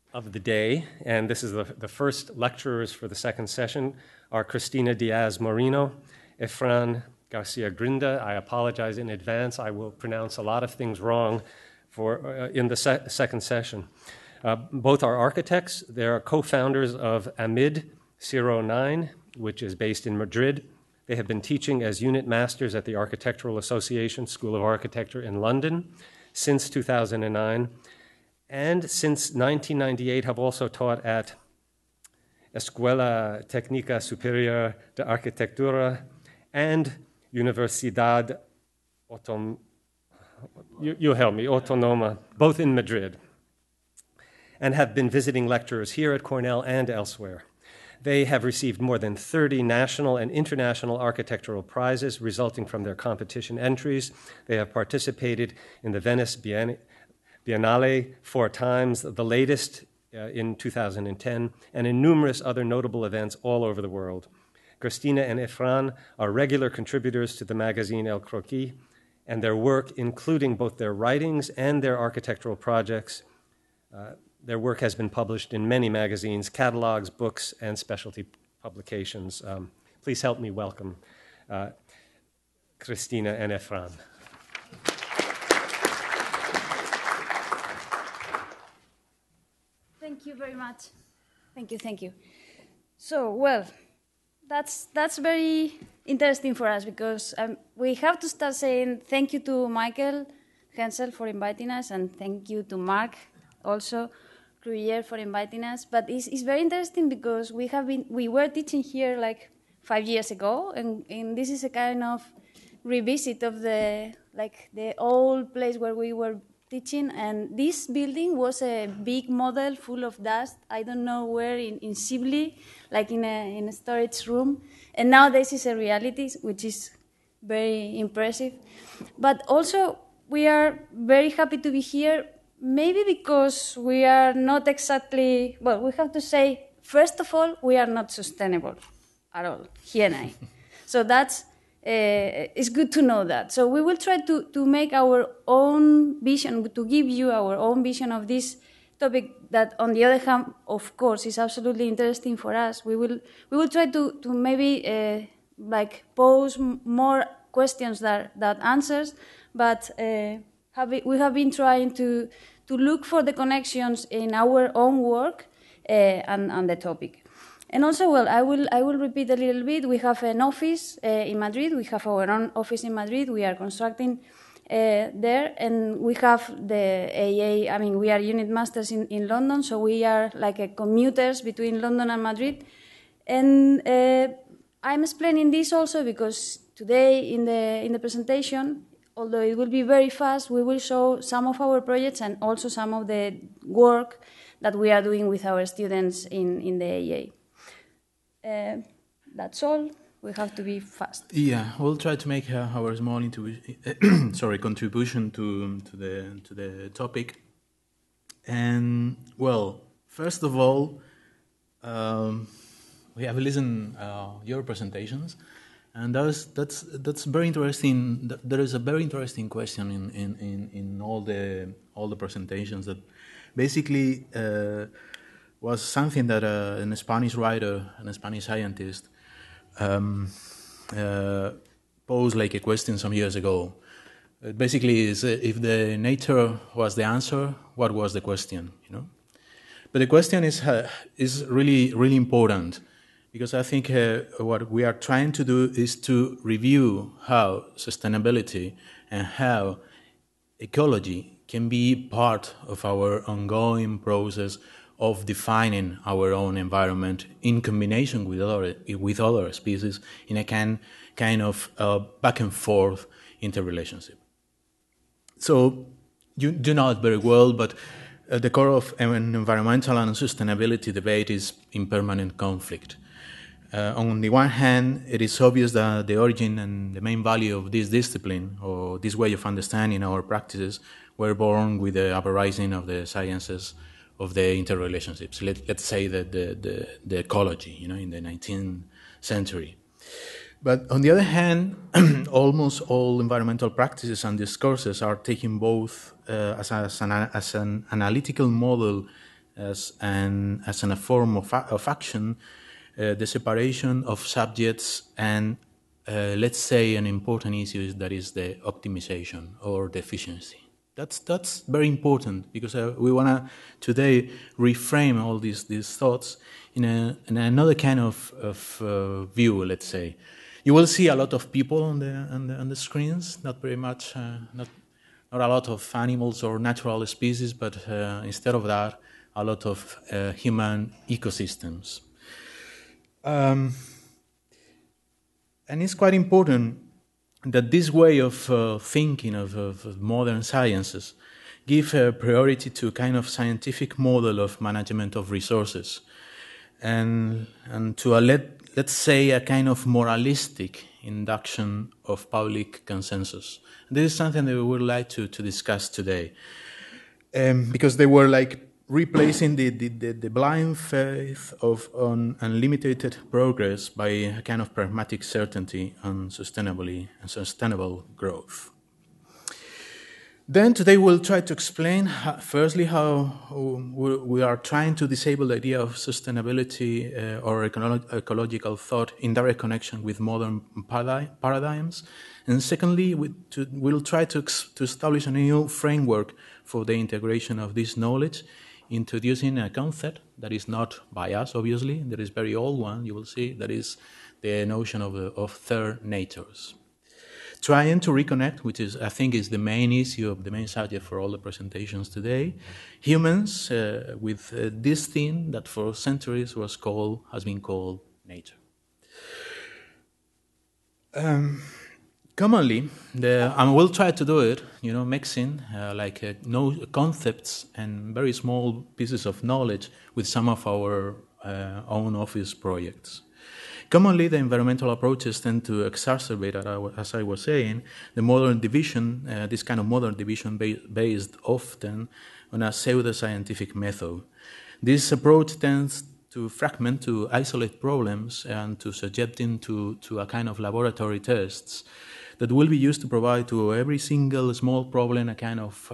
of the day, and this is the first lecturers for the second session, are Cristina Diaz-Moreno, Efran Garcia Grinda. I apologize in advance. I will pronounce a lot of things wrong in the second session. Both are architects. They are co-founders of AMID 09, which is based in Madrid. They have been teaching as unit masters at the Architectural Association School of Architecture in London since 2009. And since 1998 have also taught at Escuela Técnica Superior de Arquitectura and Universidad Autónoma, both in Madrid, and have been visiting lecturers here at Cornell and elsewhere. They have received more than 30 national and international architectural prizes resulting from their competition entries. They have participated in the Venice Biennale 4 times, the latest in 2010, and in numerous other notable events all over the world. Cristina and Efran are regular contributors to the magazine El Croquis, and their work, including both their writings and their architectural projects, their work has been published in many magazines, catalogs, books, and specialty publications. Please help me welcome Cristina and Efran. Thank you very much. Thank you. So, well, that's very interesting for us because we have to start saying thank you to Michael Hensel for inviting us, and thank you to Mark also, Gruyere, for inviting us. But it's very interesting because we were teaching here like 5 years ago, and this is a kind of revisit of the old place where we were teaching, and this building was a big model full of dust. I don't know where, in Sibley, like in a storage room. And now this is a reality, which is very impressive. But also, we are very happy to be here, maybe because we are not exactly, well, we have to say, first of all, we are not sustainable at all, he and I. So that's it's good to know that. So we will try to make our own vision, to give you our own vision of this topic that, on the other hand, of course, is absolutely interesting for us. We will try to maybe pose more questions than answers, but we have been trying to look for the connections in our own work and the topic. And also, well, I will repeat a little bit. We have an office in Madrid. We have our own office in Madrid. We are constructing there, and we have the AA. I mean, we are unit masters in London, so we are like commuters between London and Madrid. And I'm explaining this also because today in the presentation, although it will be very fast, we will show some of our projects and also some of the work that we are doing with our students in the AA. That's all. We have to be fast. Yeah, we'll try to make our small contribution to the topic. And well, first of all, we have listened your presentations, and that's very interesting. There is a very interesting question in all the presentations that basically was something that a Spanish writer and a Spanish scientist posed like a question some years ago. It basically is, if the nature was the answer, what was the question? You know, but the question is really, really important, because I think what we are trying to do is to review how sustainability and how ecology can be part of our ongoing process of defining our own environment in combination with other species in a kind of back and forth interrelationship. So you do know it very well, but the core of an environmental and sustainability debate is in permanent conflict. On the one hand, it is obvious that the origin and the main value of this discipline, or this way of understanding our practices, were born with the uprising of the sciences of the interrelationships. Let's say that the ecology, you know, in the 19th century. But on the other hand, almost all environmental practices and discourses are taking both as an analytical model as a form of action, the separation of subjects and, let's say, an important issue that is the optimization or the efficiency. That's very important because we want to today reframe all these thoughts in another kind of view. Let's say, you will see a lot of people on the screens, not very much, not a lot of animals or natural species, but instead of that, a lot of human ecosystems. And it's quite important that this way of thinking of modern sciences give a priority to a kind of scientific model of management of resources and to let's say a kind of moralistic induction of public consensus. This is something that we would like to discuss today, because they were like replacing the blind faith of unlimited progress by a kind of pragmatic certainty on sustainable growth. Then today we'll try to explain, firstly, how we are trying to disable the idea of sustainability or ecological thought in direct connection with modern paradigms. And secondly, we'll try to establish a new framework for the integration of this knowledge, introducing a concept that is not by us, obviously. There is a very old one, you will see, that is the notion of third natures. Trying to reconnect, which is, I think, is the main issue of the main subject for all the presentations today, humans with this thing that for centuries has been called nature. Commonly, and we'll try to do it, mixing no concepts and very small pieces of knowledge with some of our own office projects. Commonly, the environmental approaches tend to exacerbate, as I was saying, the modern division, this kind of modern division based often on a pseudo-scientific method. This approach tends to fragment, to isolate problems, and to subject them to a kind of laboratory tests that will be used to provide to every single small problem a kind of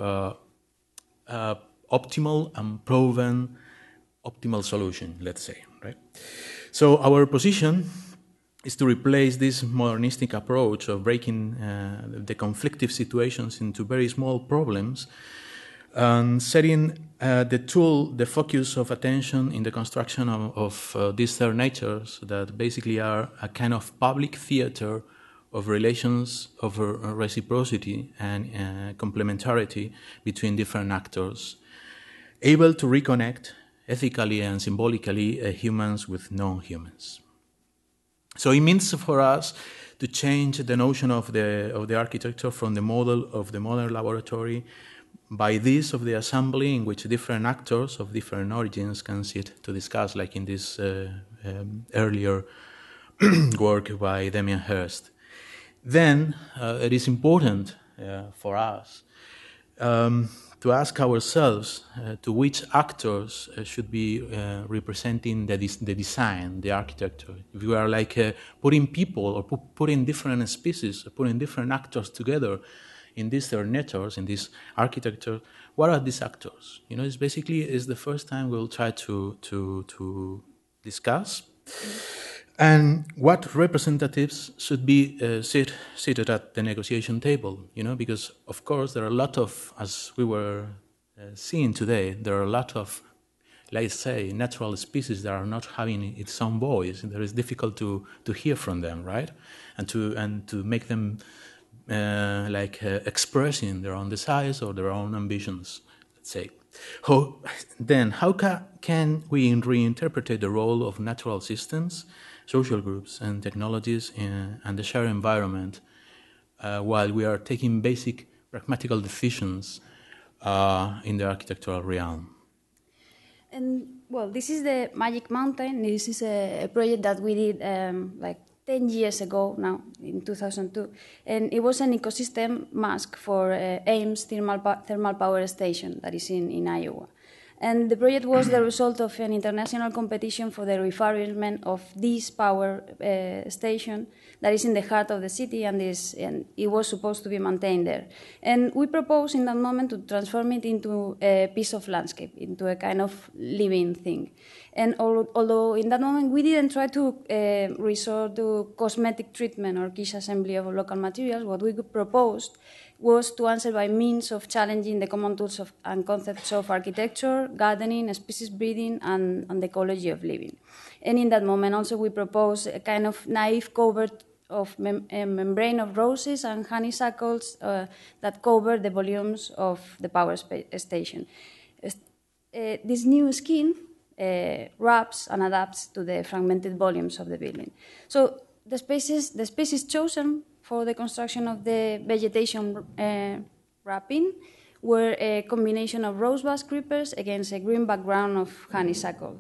optimal and proven optimal solution, let's say, right? So our position is to replace this modernistic approach of breaking the conflictive situations into very small problems and setting the focus of attention in the construction of these third natures that basically are a kind of public theater of relations of reciprocity and complementarity between different actors, able to reconnect ethically and symbolically humans with non-humans. So it means for us to change the notion of the architecture from the model of the modern laboratory by this of the assembly in which different actors of different origins can sit to discuss, like in this earlier work by Damien Hirst. Then it is important for us to ask ourselves to which actors should be representing the design, the architecture. If we are putting people or putting different species, putting different actors together in these third natures, in this architecture, what are these actors? It's the first time we'll try to discuss. And what representatives should be seated at the negotiation table, because, of course, there are a lot of, as we were seeing today, there are a lot of, let's say, natural species that are not having its own voice. It is difficult to hear from them, right? And to make them expressing their own desires or their own ambitions, let's say. How can we reinterpret the role of natural systems, social groups and technologies and the shared environment while we are taking basic pragmatical decisions in the architectural realm? And well, this is the Magic Mountain. This is a project that we did 10 years ago now, in 2002. And it was an ecosystem mask for Ames thermal power station that is in Iowa. And the project was the result of an international competition for the refurbishment of this power station that is in the heart of the city, and it was supposed to be maintained there. And we proposed in that moment to transform it into a piece of landscape, into a kind of living thing. And although in that moment we didn't try to resort to cosmetic treatment or quiche assembly of local materials, what we proposed was to answer by means of challenging the common tools and concepts of architecture, gardening, species breeding, and the ecology of living. And in that moment also we proposed a kind of naive cover of a membrane of roses and honeysuckles that cover the volumes of the power station. This new skin wraps and adapts to the fragmented volumes of the building. So the species chosen for the construction of the vegetation wrapping were a combination of rosebud creepers against a green background of honeysuckle.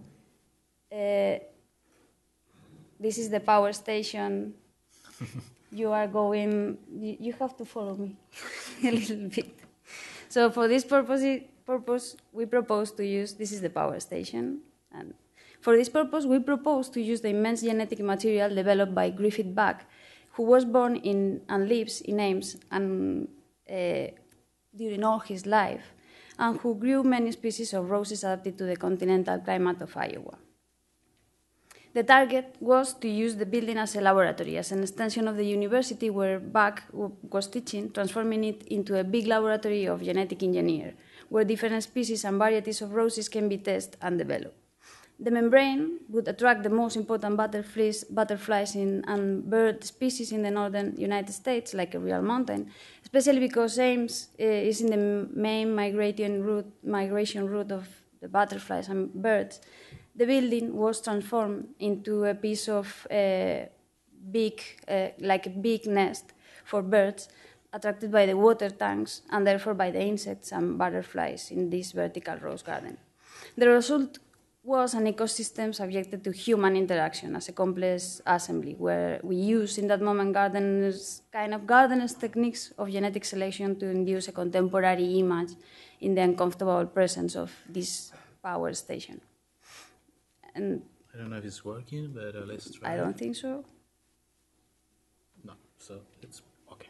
This is the power station. You are going, you have to follow me a little bit. So for this purpose, we propose to use, this is the power station. And for this purpose, we propose to use the immense genetic material developed by Griffith Buck, who was born in and lives in Ames and during all his life, and who grew many species of roses adapted to the continental climate of Iowa. The target was to use the building as a laboratory, as an extension of the university where Buck was teaching, transforming it into a big laboratory of genetic engineering, where different species and varieties of roses can be tested and developed. The membrane would attract the most important butterflies and bird species in the northern United States, like a real mountain, especially because Ames is in the main migration route of the butterflies and birds. The building was transformed into a piece of like a big nest for birds, attracted by the water tanks and therefore by the insects and butterflies in this vertical rose garden. The result was an ecosystem subjected to human interaction as a complex assembly, where we use in that moment gardeners techniques of genetic selection to induce a contemporary image in the uncomfortable presence of this power station. And I don't know if it's working, but let's try. I don't think so. No, so it's okay.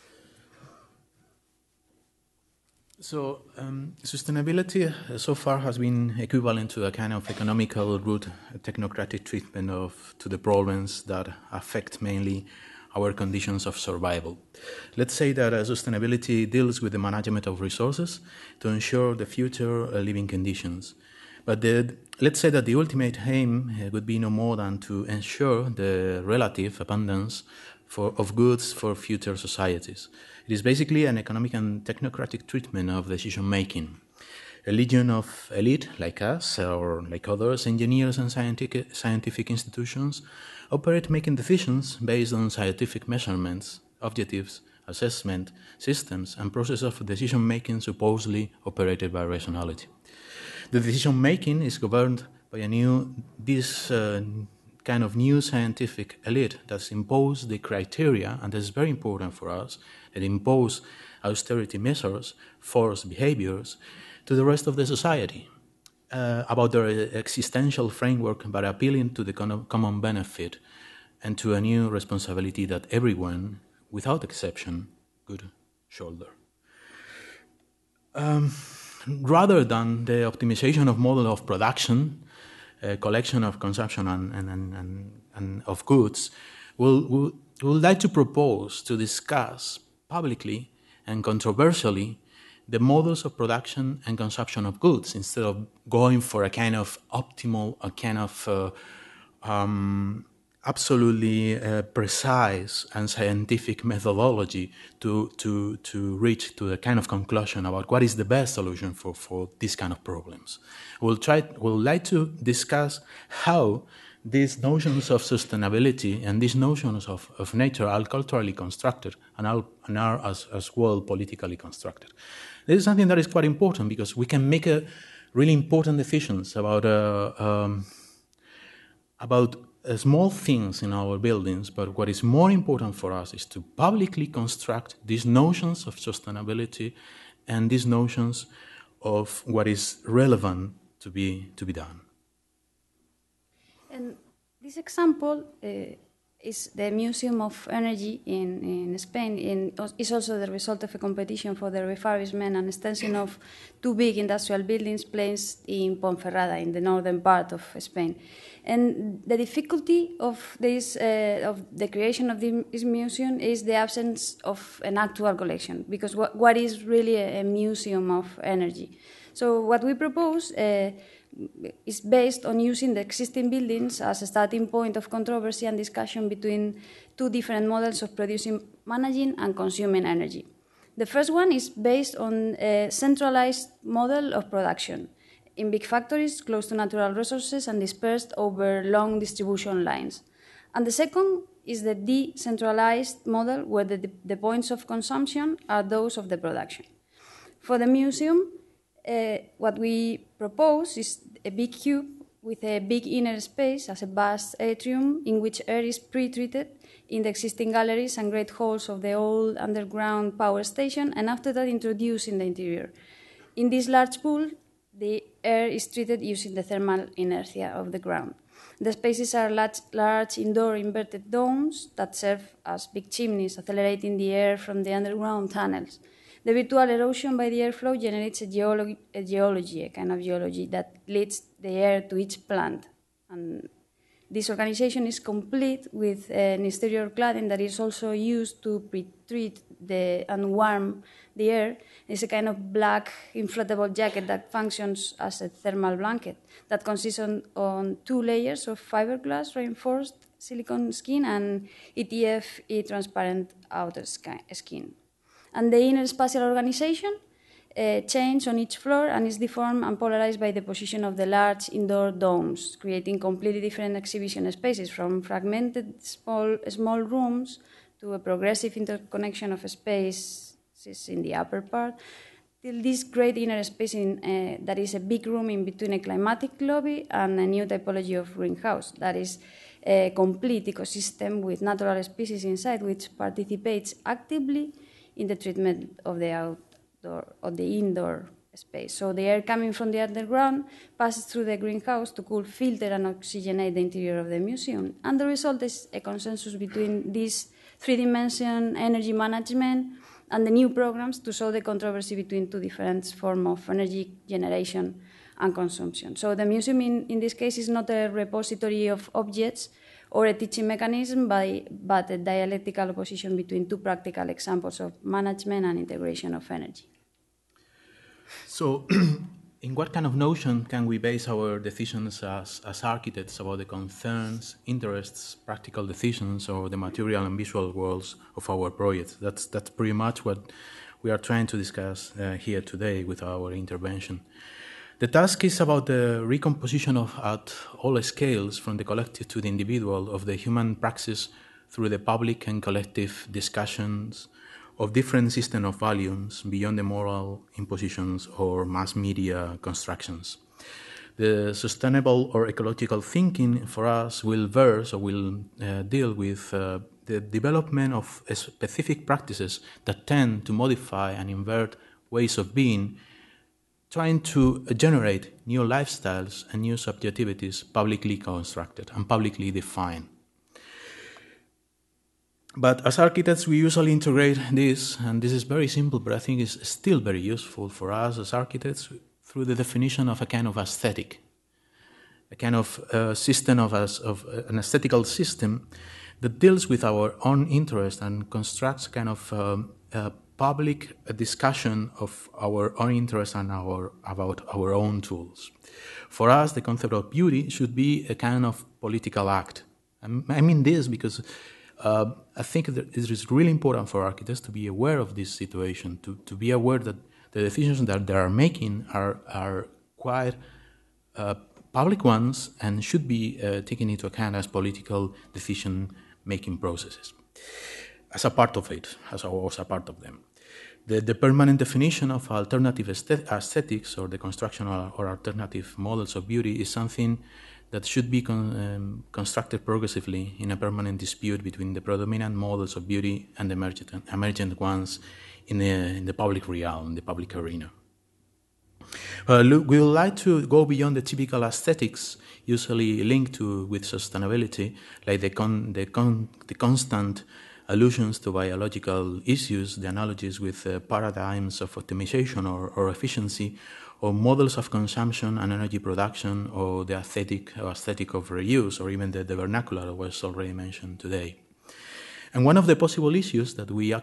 So sustainability so far has been equivalent to a kind of economical route, a technocratic treatment to the problems that affect mainly our conditions of survival. Let's say that sustainability deals with the management of resources to ensure the future living conditions. But let's say that the ultimate aim would be no more than to ensure the relative abundance of goods for future societies. It is basically an economic and technocratic treatment of decision-making. A legion of elite, like us, or like others, engineers and scientific institutions, operate making decisions based on scientific measurements, objectives, assessment, systems, and process of decision-making supposedly operated by rationality. The decision-making is governed by this kind of new scientific elite that's imposed the criteria, and that's very important for us, that impose austerity measures, forced behaviors to the rest of the society about their existential framework, but appealing to the common benefit and to a new responsibility that everyone, without exception, could shoulder. Rather than the optimization of model of production, collection of consumption and of goods, we would like to propose to discuss publicly and controversially the models of production and consumption of goods instead of going for a kind of optimal, a kind of absolutely precise and scientific methodology to reach to a kind of conclusion about what is the best solution for these kind of problems. We'll like to discuss how these notions of sustainability and these notions of nature are culturally constructed and are as well politically constructed. This is something that is quite important because we can make a really important decisions about small things in our buildings, but what is more important for us is to publicly construct these notions of sustainability and these notions of what is relevant to be done. And this example is the Museum of Energy in Spain. Is also the result of a competition for the refurbishment and extension of two big industrial buildings placed in Ponferrada, in the northern part of Spain. And the difficulty of this, of the creation of this museum is the absence of an actual collection, because what is really a museum of energy? So what we propose is based on using the existing buildings as a starting point of controversy and discussion between two different models of producing, managing, and consuming energy. The first one is based on a centralized model of production in big factories close to natural resources and dispersed over long distribution lines. And the second is the decentralized model where the points of consumption are those of the production. For the museum, what we propose is a big cube with a big inner space as a vast atrium in which air is pre-treated in the existing galleries and great halls of the old underground power station, and after that introduced in the interior. In this large pool, the air is treated using the thermal inertia of the ground. The spaces are large indoor inverted domes that serve as big chimneys, accelerating the air from the underground tunnels. The virtual erosion by the airflow generates a kind of geology that leads the air to each plant. And this organization is complete with an exterior cladding that is also used to pre-treat and warm the air. It's a kind of black inflatable jacket that functions as a thermal blanket that consists on two layers of fiberglass reinforced silicone skin and ETF transparent outer skin. And the inner spatial organization changes on each floor and is deformed and polarized by the position of the large indoor domes, creating completely different exhibition spaces, from fragmented small rooms to a progressive interconnection of spaces in the upper part, till this great inner space that is a big room in between a climatic lobby and a new typology of greenhouse, that is a complete ecosystem with natural species inside, which participates actively in the treatment of the indoor space. So the air coming from the underground passes through the greenhouse to cool, filter, and oxygenate the interior of the museum. And the result is a consensus between this three-dimension energy management and the new programs to solve the controversy between two different forms of energy generation and consumption. So the museum in this case is not a repository of objects or a teaching mechanism, but a dialectical opposition between two practical examples of management and integration of energy. So, in what kind of notion can we base our decisions as architects about the concerns, interests, practical decisions, or the material and visual worlds of our projects? That's pretty much what we are trying to discuss here today with our intervention. The task is about the recomposition at all scales, from the collective to the individual, of the human praxis through the public and collective discussions of different systems of values beyond the moral impositions or mass media constructions. The sustainable or ecological thinking for us will deal with the development of specific practices that tend to modify and invert ways of being, trying to generate new lifestyles and new subjectivities publicly constructed and publicly defined. But as architects, we usually integrate this, and this is very simple, but I think it's still very useful for us as architects, through the definition of a kind of aesthetic, a kind of system of an aesthetical system that deals with our own interest and constructs kind of public discussion of our own interests and about our own tools. For us, the concept of beauty should be a kind of political act. I mean this because I think that it is really important for architects to be aware of this situation, to be aware that the decisions that they are making are quite public ones and should be taken into account as political decision-making processes. As a part of it, as a part of them. The permanent definition of alternative aesthetics or the construction or alternative models of beauty is something that should be constructed progressively in a permanent dispute between the predominant models of beauty and the emergent ones in the public realm, in the public arena. Look, we would like to go beyond the typical aesthetics usually linked with sustainability, like the constant allusions to biological issues, the analogies with paradigms of optimization or efficiency, or models of consumption and energy production, or the aesthetic of reuse, or even the vernacular that was already mentioned today. And one of the possible issues that we are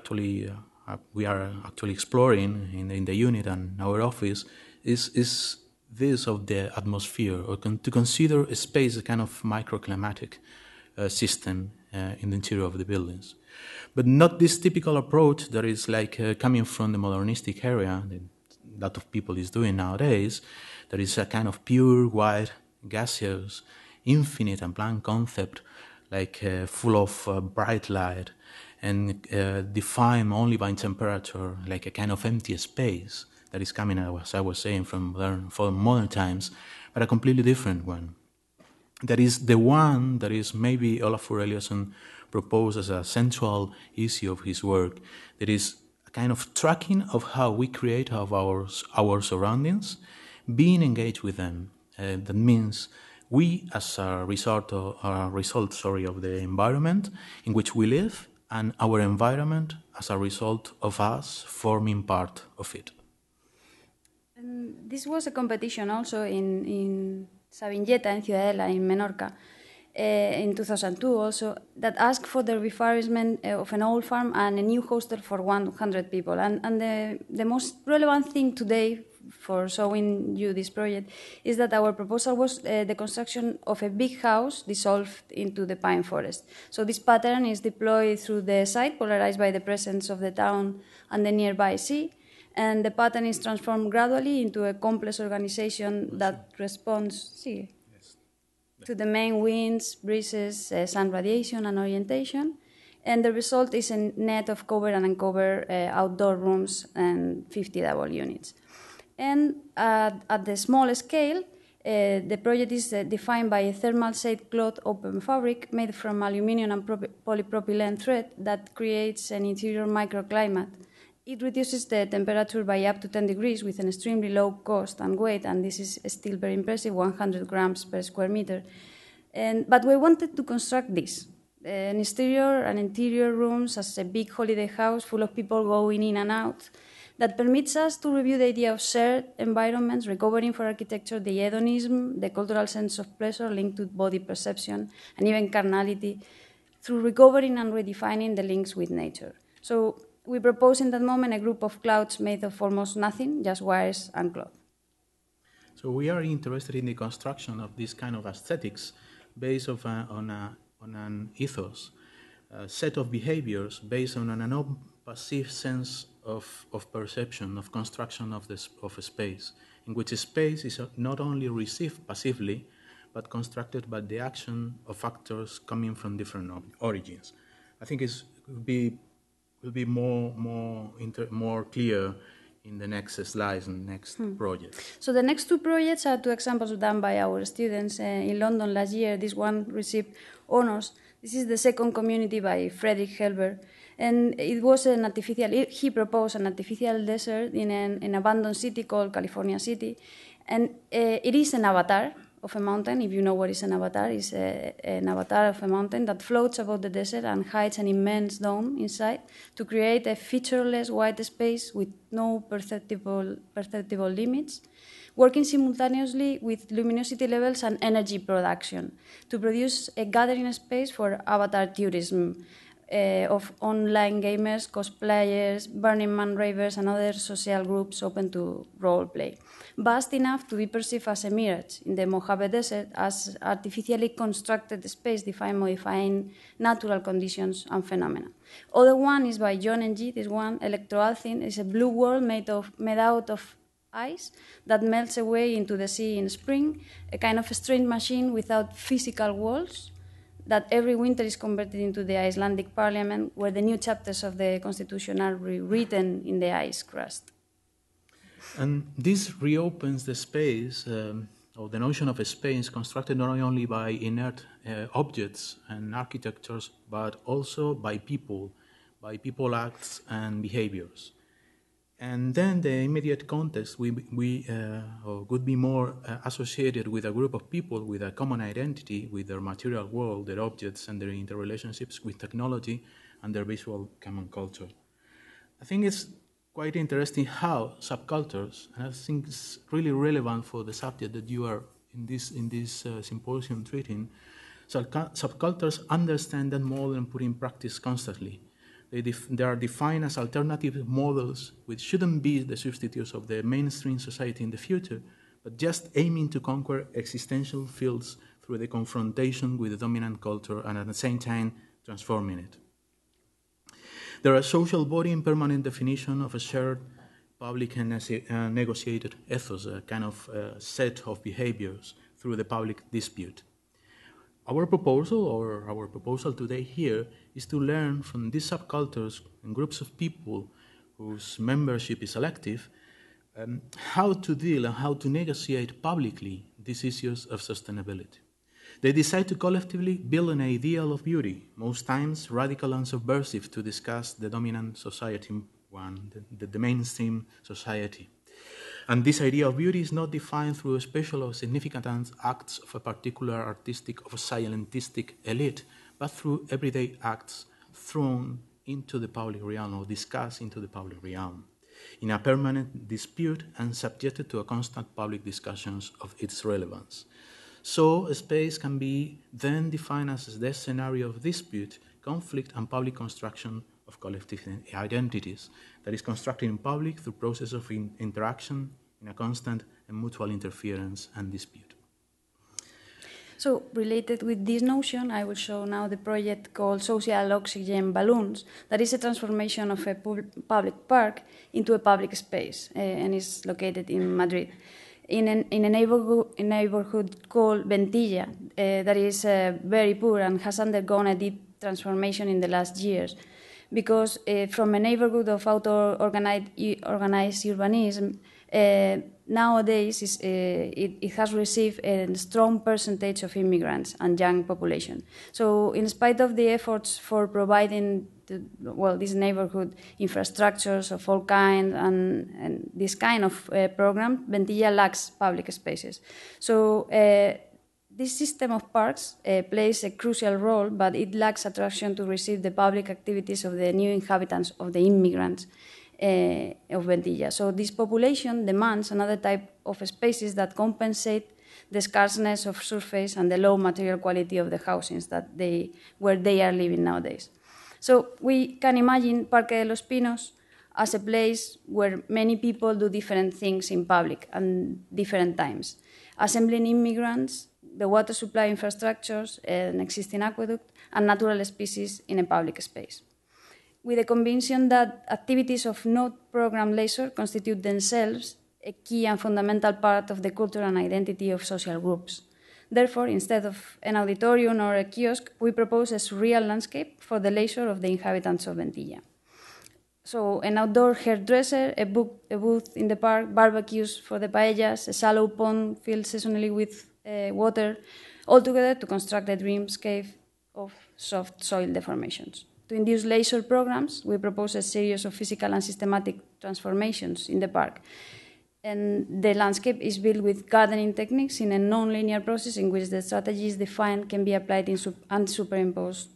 actually exploring in the unit and our office is this of the atmosphere, or to consider a space a kind of microclimatic system in the interior of the buildings. But not this typical approach that is like coming from the modernistic area that a lot of people is doing nowadays, that is a kind of pure, white, gaseous, infinite and blank concept, like full of bright light and defined only by temperature, like a kind of empty space that is coming, as I was saying, from modern times, but a completely different one. That is the one that is maybe Olafur Eliasson proposed as a central issue of his work. That is a kind of tracking of how we create our surroundings, being engaged with them. That means we, as a result of the environment in which we live, and our environment as a result of us forming part of it. And this was a competition also in Sabinyeta, in Ciudadela, in Menorca, in 2002 also, that asked for the refurbishment of an old farm and a new hostel for 100 people. And the most relevant thing today for showing you this project is that our proposal was the construction of a big house dissolved into the pine forest. So this pattern is deployed through the site, polarized by the presence of the town and the nearby sea, and the pattern is transformed gradually into a complex organization that responds to the main winds, breezes, sun radiation, and orientation. And the result is a net of cover and uncover outdoor rooms and 50 double units. And at the small scale, the project is defined by a thermal shade cloth open fabric made from aluminum and polypropylene thread that creates an interior microclimate. It reduces the temperature by up to 10 degrees with an extremely low cost and weight, and this is still very impressive, 100 grams per square meter. But we wanted to construct this, an exterior and interior rooms as a big holiday house full of people going in and out, that permits us to review the idea of shared environments, recovering for architecture the hedonism, the cultural sense of pleasure linked to body perception, and even carnality, through recovering and redefining the links with nature. So we proposed in that moment a group of clouds made of almost nothing, just wires and cloth. So we are interested in the construction of this kind of aesthetics based on an ethos, a set of behaviors based on an non-passive sense of perception, of construction of a space, in which a space is not only received passively, but constructed by the action of actors coming from different origins. I think it will be more clear in the next slides and next project. So the next two projects are two examples done by our students in London last year. This one received honors. This is the second community by Frederick Helber. And it was he proposed an artificial desert in an abandoned city called California City. And it is an avatar of a mountain. If you know what is an avatar, it's an avatar of a mountain that floats above the desert and hides an immense dome inside to create a featureless white space with no perceptible limits, working simultaneously with luminosity levels and energy production to produce a gathering space for avatar tourism of online gamers, cosplayers, Burning Man ravers, and other social groups open to role play. Vast enough to be perceived as a mirage in the Mojave Desert as artificially constructed space defined modifying natural conditions and phenomena. Other one is by John Ng. This one, Electroalthing, is a blue world made out of ice that melts away into the sea in spring, a kind of a strange machine without physical walls that every winter is converted into the Icelandic parliament, where the new chapters of the constitution are rewritten in the ice crust. And this reopens the space, or the notion of a space constructed not only by inert objects and architectures, but also by people acts and behaviors. And then the immediate context would be more associated with a group of people with a common identity, with their material world, their objects, and their interrelationships with technology and their visual common culture. I think it's quite interesting how subcultures, and I think it's really relevant for the subject that you are in this symposium treating, subcultures understand that model and put in practice constantly. They are defined as alternative models which shouldn't be the substitutes of the mainstream society in the future, but just aiming to conquer existential fields through the confrontation with the dominant culture and at the same time transforming it. There are social body and permanent definition of a shared public and negotiated ethos, a kind of set of behaviors through the public dispute. Our proposal today here is to learn from these subcultures and groups of people whose membership is selective how to deal and how to negotiate publicly these issues of sustainability. They decide to collectively build an ideal of beauty, most times radical and subversive, to discuss the dominant society the mainstream society. And this idea of beauty is not defined through special or significant acts of a particular artistic or scientistic elite, but through everyday acts thrown into the public realm or discussed into the public realm, in a permanent dispute and subjected to a constant public discussions of its relevance. So a space can be then defined as the scenario of dispute, conflict, and public construction of collective identities that is constructed in public through process of interaction in a constant and mutual interference and dispute. So, related with this notion, I will show now the project called Social Oxygen Balloons, that is a transformation of a public park into a public space, and is located in Madrid. In a neighborhood called Ventilla, that is very poor and has undergone a deep transformation in the last years, because from a neighborhood of auto-organized urbanism, nowadays it has received a strong percentage of immigrants and young population. So in spite of the efforts for providing this neighborhood infrastructures of all kinds and this kind of program, Ventilla lacks public spaces. So this system of parks plays a crucial role, but it lacks attraction to receive the public activities of the new inhabitants, of the immigrants of Ventilla. So this population demands another type of spaces that compensate the scarceness of surface and the low material quality of the housings where they are living nowadays. So we can imagine Parque de los Pinos as a place where many people do different things in public and different times, assembling immigrants, the water supply infrastructures, an existing aqueduct, and natural species in a public space, with the conviction that activities of not programmed leisure constitute themselves a key and fundamental part of the culture and identity of social groups. Therefore, instead of an auditorium or a kiosk, we propose a surreal landscape for the leisure of the inhabitants of Ventilla. So an outdoor hairdresser, a booth in the park, barbecues for the paellas, a shallow pond filled seasonally with water, all together to construct a dreamscape of soft soil deformations. To induce leisure programs, we propose a series of physical and systematic transformations in the park. And the landscape is built with gardening techniques in a non-linear process in which the strategies defined can be applied and superimposed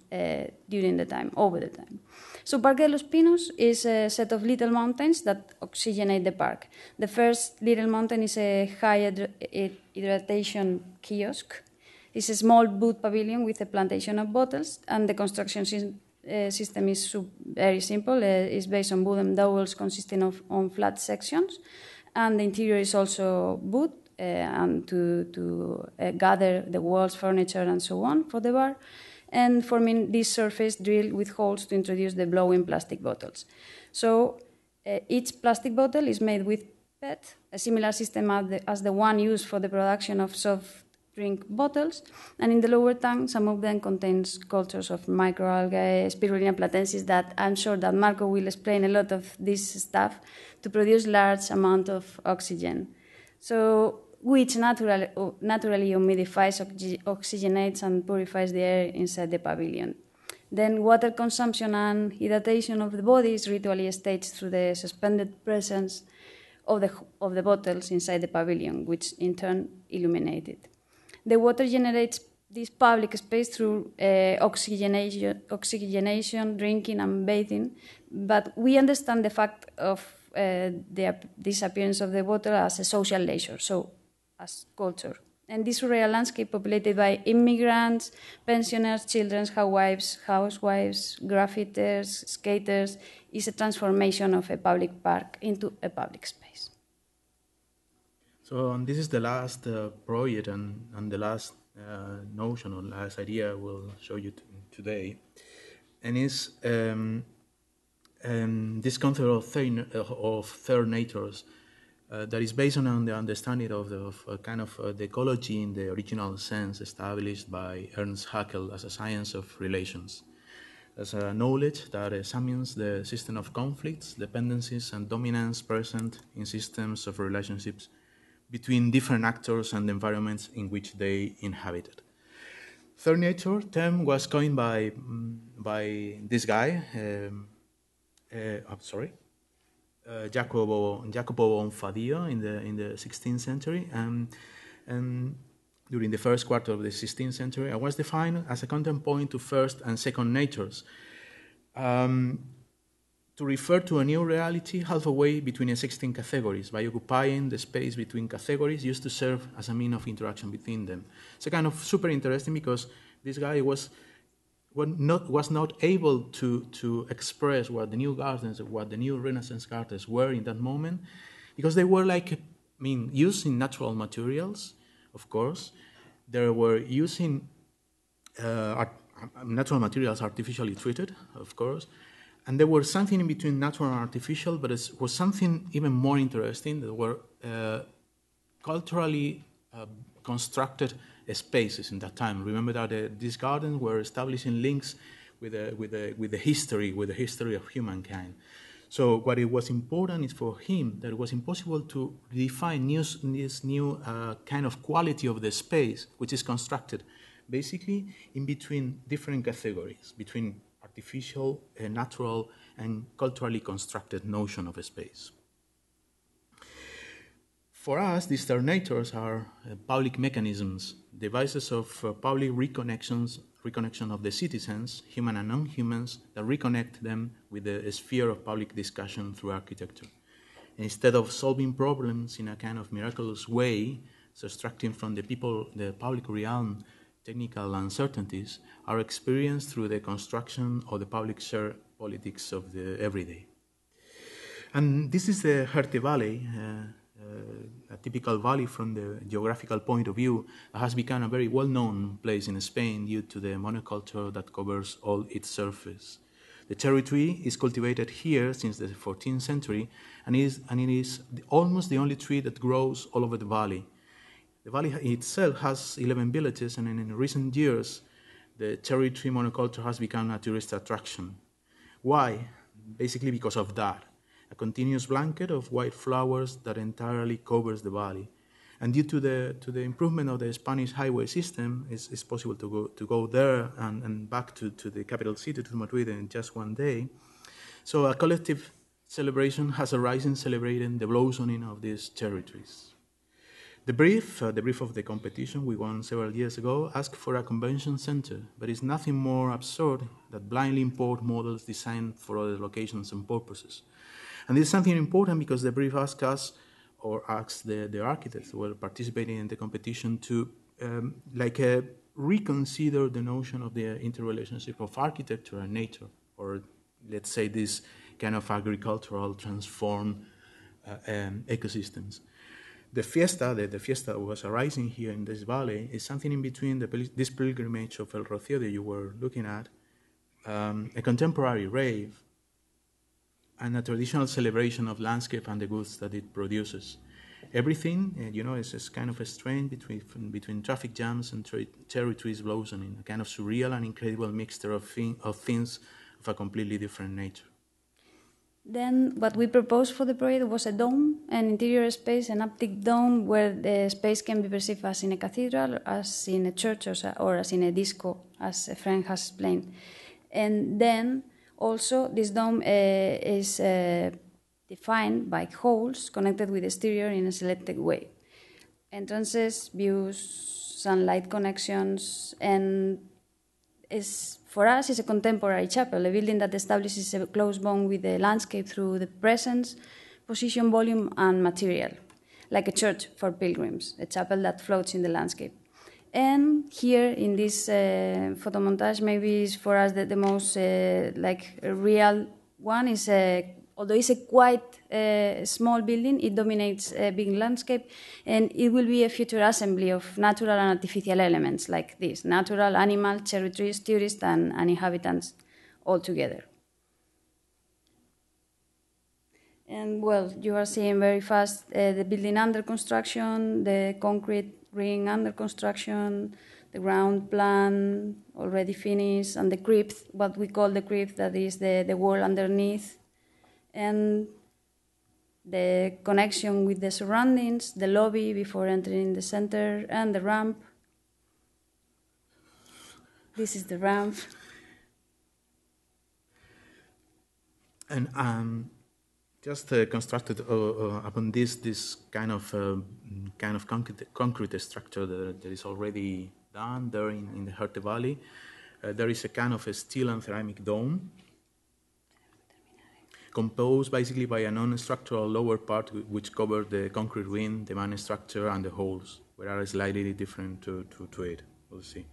over the time. So Parque de los Pinos is a set of little mountains that oxygenate the park. The first little mountain is a high hydration kiosk. It's a small booth pavilion with a plantation of bottles, and the construction system is very simple. It's based on wooden dowels consisting of flat sections, and the interior is also wood and to gather the walls, furniture, and so on for the bar, and forming this surface drilled with holes to introduce the blowing plastic bottles. So each plastic bottle is made with PET, a similar system as the one used for the production of soft drink bottles, and in the lower tank, some of them contains cultures of microalgae, Spirulina platensis, that I'm sure that Marco will explain a lot of this stuff to produce large amount of oxygen, so which naturally humidifies, oxygenates, and purifies the air inside the pavilion. Then water consumption and hydration of the body is ritually staged through the suspended presence of the bottles inside the pavilion, which in turn illuminate it. The water generates this public space through oxygenation, drinking, and bathing, but we understand the fact of the disappearance of the water as a social leisure, so as culture. And this surreal landscape, populated by immigrants, pensioners, children, housewives, graffitiers, skaters, is a transformation of a public park into a public space. So this is the last project and the last notion or last idea we'll show you today, and is this concept of third natures that is based on the understanding of the ecology in the original sense established by Ernst Haeckel as a science of relations, as a knowledge that examines the system of conflicts, dependencies, and dominance present in systems of relationships between different actors and the environments in which they inhabited. Third nature term was coined by this guy, Jacopo Bonfadio in the 16th century, and during the first quarter of the 16th century, and was defined as a counterpoint to first and second natures, to refer to a new reality halfway between existing categories by occupying the space between categories used to serve as a means of interaction between them. It's kind of super interesting because this guy was not able to express what the new gardens, what the new Renaissance gardens were in that moment, because they were using natural materials, of course. They were using natural materials artificially treated, of course. And there was something in between natural and artificial, but it was something even more interesting. There were culturally constructed spaces in that time. Remember that these gardens were establishing links with the history of humankind. So what it was important is for him that it was impossible to define this new kind of quality of the space, which is constructed basically in between different categories, between artificial, natural, and culturally constructed notion of a space. For us, these third natures are public mechanisms, devices of public reconnection of the citizens, human and non-humans, that reconnect them with the sphere of public discussion through architecture. And instead of solving problems in a kind of miraculous way, subtracting from the public realm technical uncertainties, are experienced through the construction of the public share politics of the everyday. And this is the Jerte Valley, a typical valley from the geographical point of view, that has become a very well-known place in Spain due to the monoculture that covers all its surface. The cherry tree is cultivated here since the 14th century, and it is almost the only tree that grows all over the valley. The valley itself has 11 villages, and in recent years, the cherry tree monoculture has become a tourist attraction. Why? Basically because of that. A continuous blanket of white flowers that entirely covers the valley. And due to the improvement of the Spanish highway system, it's possible to go there and back to the capital city, to Madrid, in just one day. So a collective celebration has arisen celebrating the blossoming of these cherry trees. The brief of the competition we won several years ago asked for a convention center, but it's nothing more absurd than blindly import models designed for other locations and purposes. And this is something important because the brief asked us, or asked the architects who were participating in the competition to reconsider the notion of the interrelationship of architecture and nature, or let's say this kind of agricultural transformed ecosystems. The fiesta that was arising here in this valley is something in between this pilgrimage of El Rocío that you were looking at, a contemporary rave, and a traditional celebration of landscape and the goods that it produces. Everything, is kind of a strain between traffic jams and cherry trees blossoming, a kind of surreal and incredible mixture of things of a completely different nature. Then what we proposed for the project was a dome, an interior space, an optic dome where the space can be perceived as in a cathedral, as in a church, or as in a disco, as a friend has explained. And then also this dome is defined by holes connected with the exterior in a selected way. Entrances, views, sunlight connections, and for us is a contemporary chapel, a building that establishes a close bond with the landscape through the presence, position, volume, and material, like a church for pilgrims, a chapel that floats in the landscape. And here in this photomontage, maybe is for us the most real one is although it's a quite small building, it dominates a big landscape, and it will be a future assembly of natural and artificial elements like this: natural, animal, cherry trees, tourists, and inhabitants all together. And well, you are seeing very fast the building under construction, the concrete ring under construction, the ground plan already finished, and the crypt, what we call the crypt, that is the wall underneath, and the connection with the surroundings, the lobby before entering the center, and the ramp. This is the ramp. And just constructed upon this kind of concrete structure that is already done there in the Jerte Valley. There is a kind of a steel and ceramic dome, composed basically by a non-structural lower part which covers the concrete ring, the main structure, and the holes, which are slightly different to it. We'll see.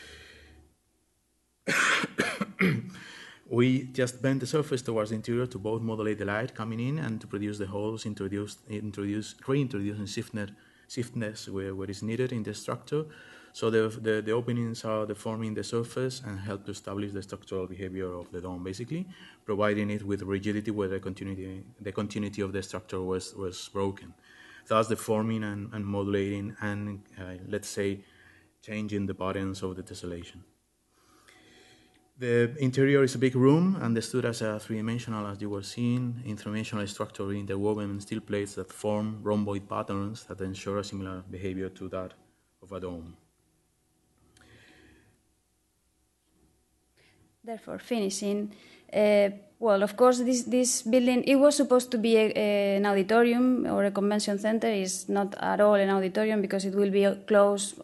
We just bend the surface towards the interior to both modulate the light coming in and to produce the holes, reintroducing stiffness where it's needed in the structure. So the openings are deforming the surface and help to establish the structural behavior of the dome, basically, providing it with rigidity where the continuity of the structure was broken, thus deforming and modulating and, let's say, changing the patterns of the tessellation. The interior is a big room and stood as a three-dimensional, as you were seeing, in three-dimensional structure interwoven in steel plates that form rhomboid patterns that ensure a similar behavior to that of a dome. Therefore, finishing, well, of course, this building, it was supposed to be an auditorium or a convention center. It's not at all an auditorium because it will be closed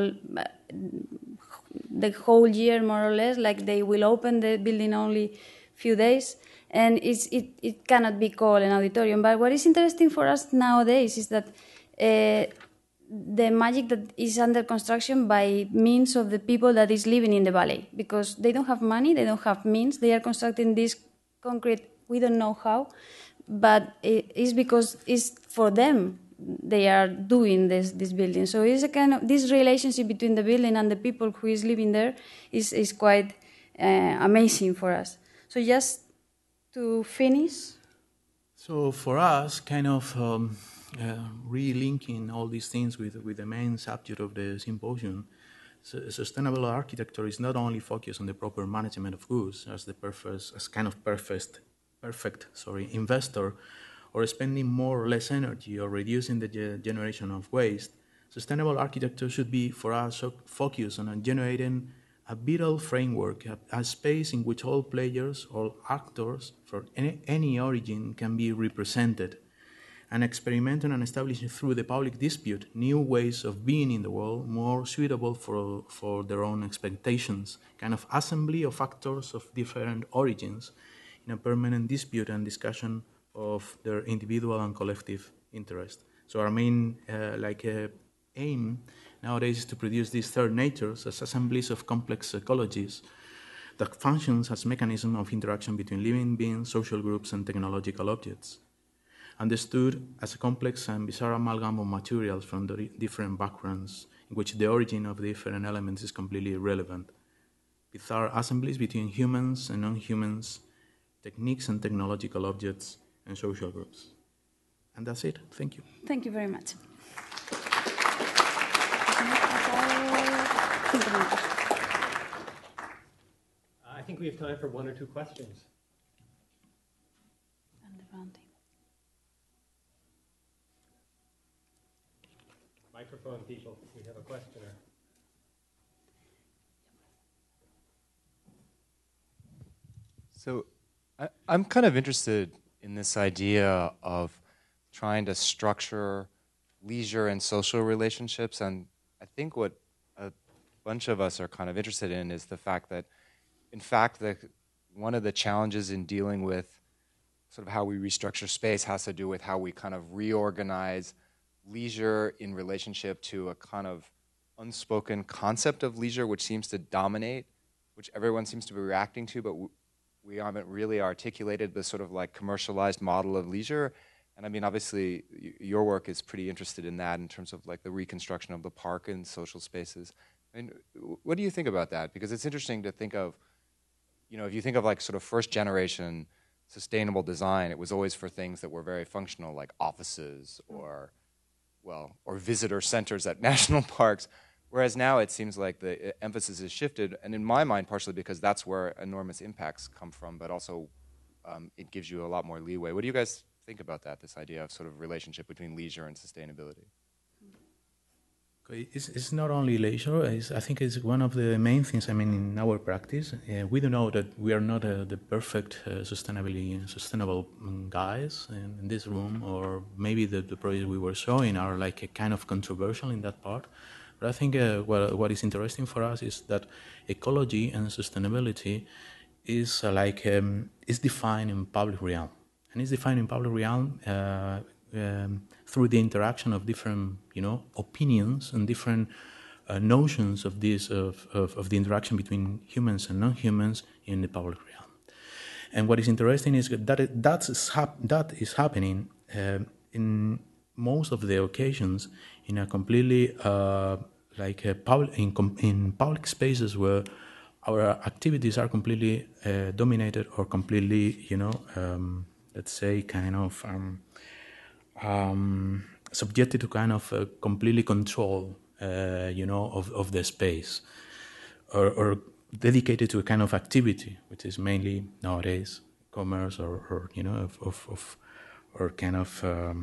the whole year, more or less. Like, they will open the building only few days, and it cannot be called an auditorium. But what is interesting for us nowadays is that the magic that is under construction by means of the people that is living in the valley, because they don't have money, they don't have means, they are constructing this concrete, we don't know how, but it is because it's for them they are doing this building. So it's a kind of, this relationship between the building and the people who is living there is quite amazing for us. So just to finish. So for us, kind of relinking all these things with the main subject of the symposium, sustainable architecture is not only focused on the proper management of goods as perfect investor, or spending more or less energy or reducing the generation of waste. Sustainable architecture should be, for us, focused on generating a vital framework, a space in which all players, all actors for any origin can be represented, and experimenting and establishing through the public dispute new ways of being in the world more suitable for their own expectations, kind of assembly of actors of different origins in a permanent dispute and discussion of their individual and collective interest. So our main aim nowadays is to produce these third natures as assemblies of complex ecologies that functions as mechanism of interaction between living beings, social groups, and technological objects, understood as a complex and bizarre amalgam of materials from the different backgrounds in which the origin of the different elements is completely irrelevant. Bizarre assemblies between humans and non-humans, techniques and technological objects, and social groups. And that's it. Thank you. Thank you very much. I think we have time for one or two questions. And the round table. Microphone people, we have a questioner. So I'm kind of interested in this idea of trying to structure leisure and social relationships, and I think what a bunch of us are kind of interested in is the fact that, in fact, one of the challenges in dealing with sort of how we restructure space has to do with how we kind of reorganize leisure in relationship to a kind of unspoken concept of leisure which seems to dominate, which everyone seems to be reacting to, but we haven't really articulated the sort of like commercialized model of leisure. And I mean, obviously, your work is pretty interested in that in terms of like the reconstruction of the park and social spaces. I mean, what do you think about that? Because it's interesting to think of, you know, if you think of like sort of first generation sustainable design, it was always for things that were very functional, like offices or visitor centers at national parks. Whereas now it seems like the emphasis has shifted, and in my mind, partially because that's where enormous impacts come from, but also it gives you a lot more leeway. What do you guys think about that, this idea of sort of relationship between leisure and sustainability? It's not only leisure. I think it's one of the main things. I mean, in our practice, we do know that we are not the perfect sustainable guys in this room, or maybe the projects we were showing are like a kind of controversial in that part. But I think what is interesting for us is that ecology and sustainability is is defined in public realm, and it's defined in public realm through the interaction of different, opinions and different notions of this of the interaction between humans and non-humans in the public realm. And what is interesting is that is happening in most of the occasions in a completely in public spaces where our activities are completely dominated or completely, let's say, kind of subjected to kind of completely control, of the space, or dedicated to a kind of activity, which is mainly nowadays commerce or kind of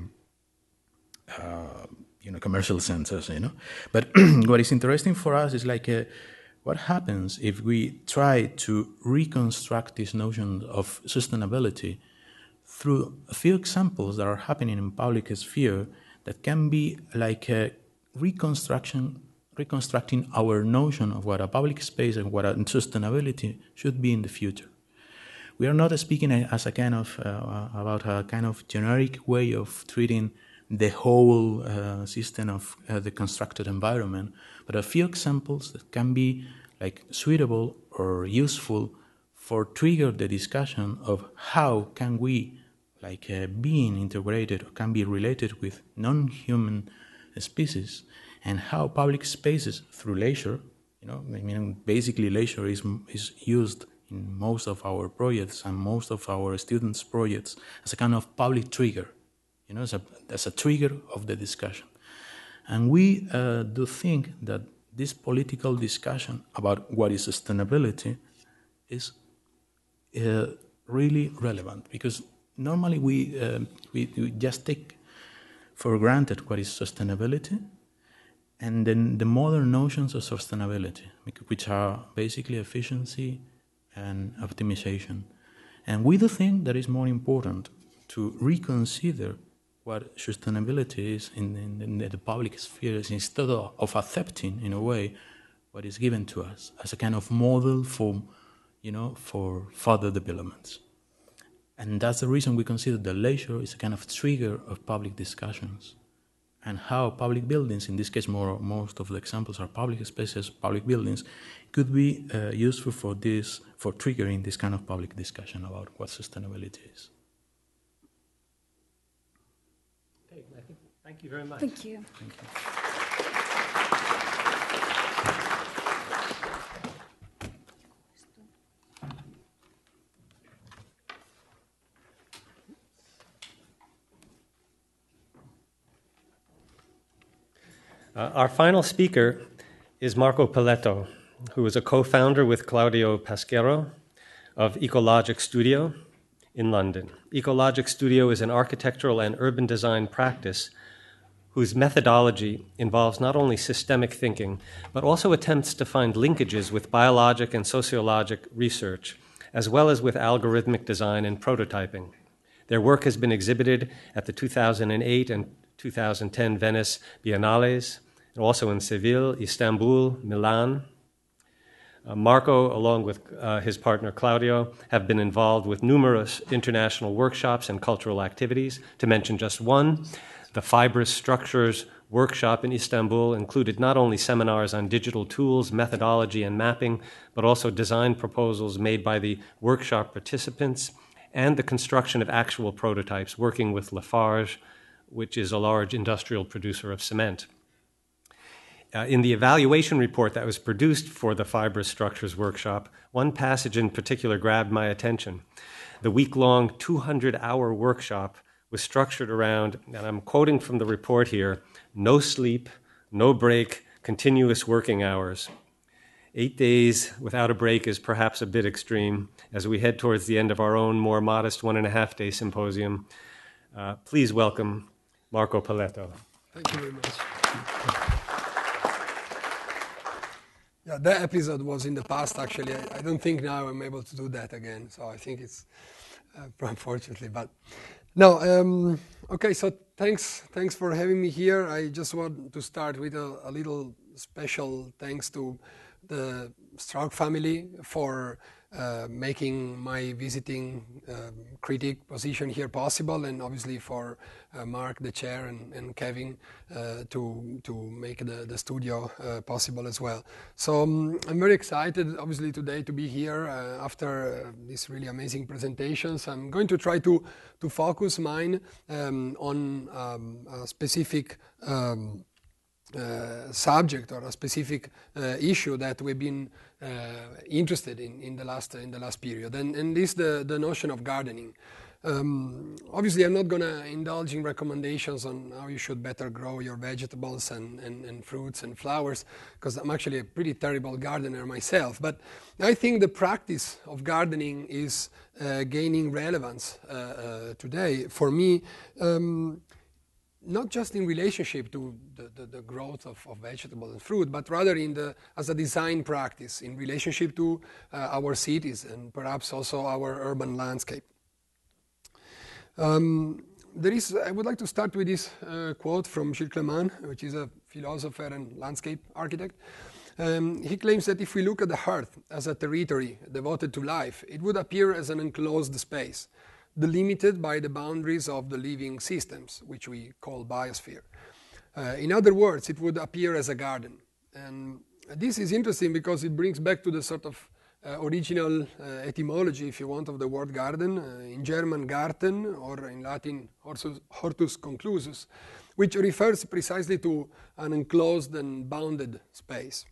commercial centers, But what is interesting for us is what happens if we try to reconstruct this notion of sustainability through a few examples that are happening in public sphere that can be like a reconstructing our notion of what a public space and what a sustainability should be in the future. We are not speaking as a kind of about a kind of generic way of treating the whole system of the constructed environment, but a few examples that can be like suitable or useful for trigger the discussion of how can we being integrated or can be related with non-human species, and how public spaces through leisure, basically leisure is used in most of our projects and most of our students' projects as a kind of public trigger, as a trigger of the discussion. And we do think that this political discussion about what is sustainability is really relevant, because normally we just take for granted what is sustainability, and then the modern notions of sustainability, which are basically efficiency and optimization. And we do think that it's more important to reconsider what sustainability is in the public spheres, instead of accepting, in a way, what is given to us as a kind of model for further developments. And that's the reason we consider that leisure is a kind of trigger of public discussions, and how public buildings, in this case most of the examples are public spaces, public buildings, could be useful for triggering this kind of public discussion about what sustainability is. Okay, thank you very much. Thank you. Thank you. Our final speaker is Marco Piletto, who is a co-founder with Claudio Pasquero of Ecologic Studio in London. Ecologic Studio is an architectural and urban design practice whose methodology involves not only systemic thinking, but also attempts to find linkages with biologic and sociologic research as well as with algorithmic design and prototyping. Their work has been exhibited at the 2008 and 2010 Venice Biennales, and also in Seville, Istanbul, Milan. Marco, along with his partner Claudio, have been involved with numerous international workshops and cultural activities. To mention just one, the Fibrous Structures workshop in Istanbul included not only seminars on digital tools, methodology, and mapping, but also design proposals made by the workshop participants and the construction of actual prototypes, working with Lafarge, which is a large industrial producer of cement. In the evaluation report that was produced for the Fibrous Structures workshop, one passage in particular grabbed my attention. The week-long 200-hour workshop was structured around, and I'm quoting from the report here, no sleep, no break, continuous working hours. 8 days without a break is perhaps a bit extreme as we head towards the end of our own more modest 1.5-day symposium. Please welcome Marco Paletto. Thank you very much. Yeah, that episode was in the past, actually. I don't think now I'm able to do that again. So I think it's, unfortunately, but no. Okay, so thanks for having me here. I just want to start with a little special thanks to the Strauch family for making my visiting critic position here possible, and obviously for Mark, the chair, and Kevin to make the studio possible as well. So I'm very excited, obviously, today to be here after these really amazing presentations. I'm going to try to focus mine on a specific subject or a specific issue that we've been interested in the last period, and this the notion of gardening. Obviously, I'm not going to indulge in recommendations on how you should better grow your vegetables and fruits and flowers, because I'm actually a pretty terrible gardener myself. But I think the practice of gardening is gaining relevance today for me. Not just in relationship to the growth of vegetables and fruit, but rather as a design practice in relationship to our cities and perhaps also our urban landscape. I would like to start with this quote from Gilles Clément, which is a philosopher and landscape architect. He claims that if we look at the earth as a territory devoted to life, it would appear as an enclosed space, delimited by the boundaries of the living systems, which we call biosphere. In other words, it would appear as a garden. And this is interesting because it brings back to the sort of original etymology, if you want, of the word garden, in German Garten, or in Latin Hortus conclusus, which refers precisely to an enclosed and bounded space.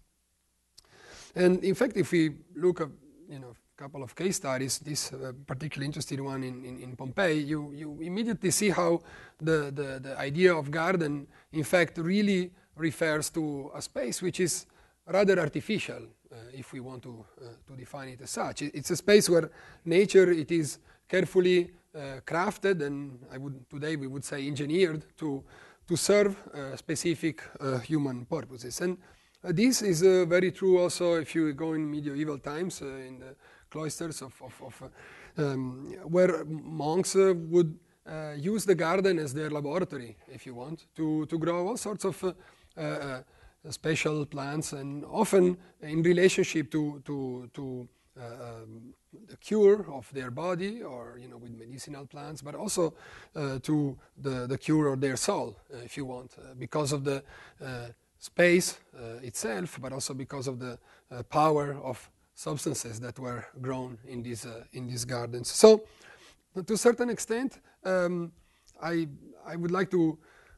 And in fact, if we look at, couple of case studies, this particularly interesting one in Pompeii, you immediately see how the idea of garden, in fact, really refers to a space which is rather artificial, if we want to define it as such. It's a space where nature, it is carefully crafted, and today we would say engineered to serve specific human purposes. And this is very true also if you go in medieval times in the cloisters where monks would use the garden as their laboratory, if you want, to grow all sorts of special plants, and often in relationship to the cure of their body, or with medicinal plants, but also to the cure of their soul, if you want, because of the space itself, but also because of the power of substances that were grown in these gardens. So, to a certain extent, I would like to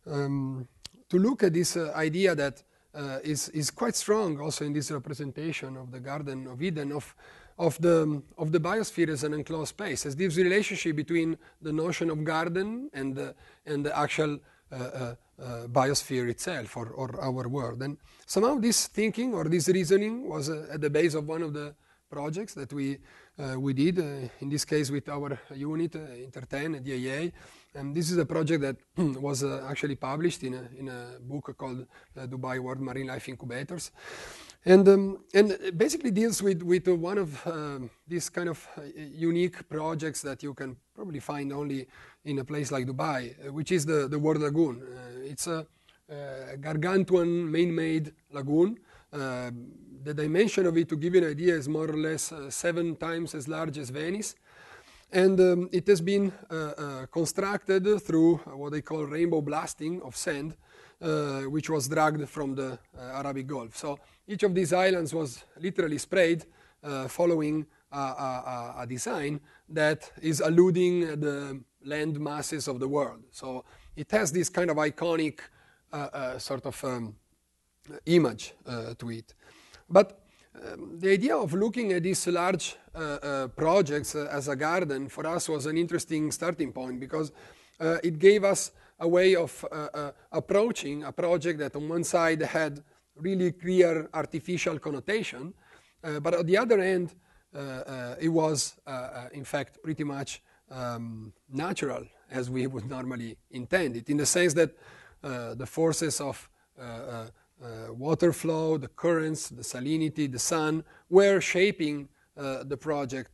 look at this idea that is quite strong also in this representation of the Garden of Eden, of the biosphere as an enclosed space, as this relationship between the notion of garden and the actual biosphere itself, or our world. And somehow this thinking or this reasoning was at the base of one of the projects that we did, in this case with our unit, Inter10 at the IEA. And this is a project that was actually published in a book called Dubai World Marine Life Incubators. And basically deals with one of these kind of unique projects that you can probably find only in a place like Dubai, which is the World Lagoon. It's a gargantuan man-made lagoon. The dimension of it, to give you an idea, is more or less 7 times as large as Venice. And it has been constructed through what they call rainbow blasting of sand, which was dragged from the Arabic Gulf. So each of these islands was literally sprayed following a design that is alluding the land masses of the world. So it has this kind of iconic sort of image to it. But the idea of looking at these large projects as a garden for us was an interesting starting point, because it gave us a way of approaching a project that on one side had really clear artificial connotation, but on the other end it was in fact pretty much natural as we would normally intend it, in the sense that the forces of water flow, the currents, the salinity, the sun were shaping the project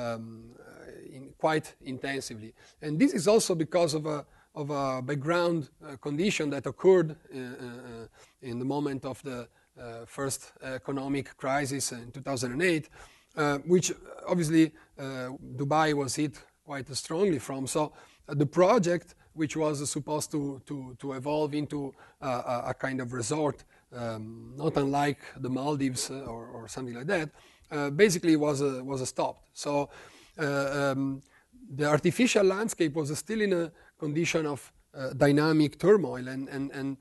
quite intensively. And this is also because of a background condition that occurred in the moment of the first economic crisis in 2008, which obviously Dubai was hit quite strongly from. So the project, which was supposed to evolve into a kind of resort, not unlike the Maldives or something like that, basically was stopped. So the artificial landscape was still in a condition of dynamic turmoil, and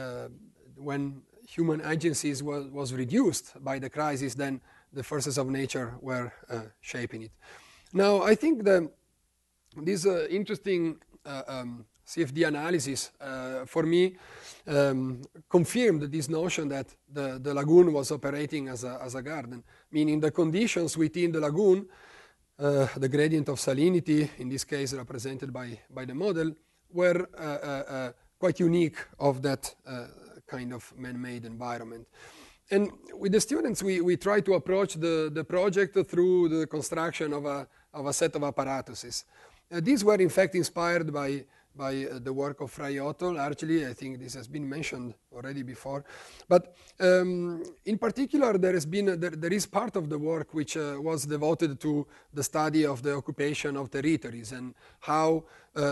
when human agencies was reduced by the crisis, then the forces of nature were shaping it. Now, I think this interesting CFD analysis for me confirmed this notion that the lagoon was operating as a garden, meaning the conditions within the lagoon, the gradient of salinity, in this case represented by the model, were quite unique of that kind of man-made environment. And with the students, we try to approach the project through the construction of a set of apparatuses. These were in fact inspired by the work of Frei Otto, largely. I think this has been mentioned already before. But in particular, there is part of the work which was devoted to the study of the occupation of territories and how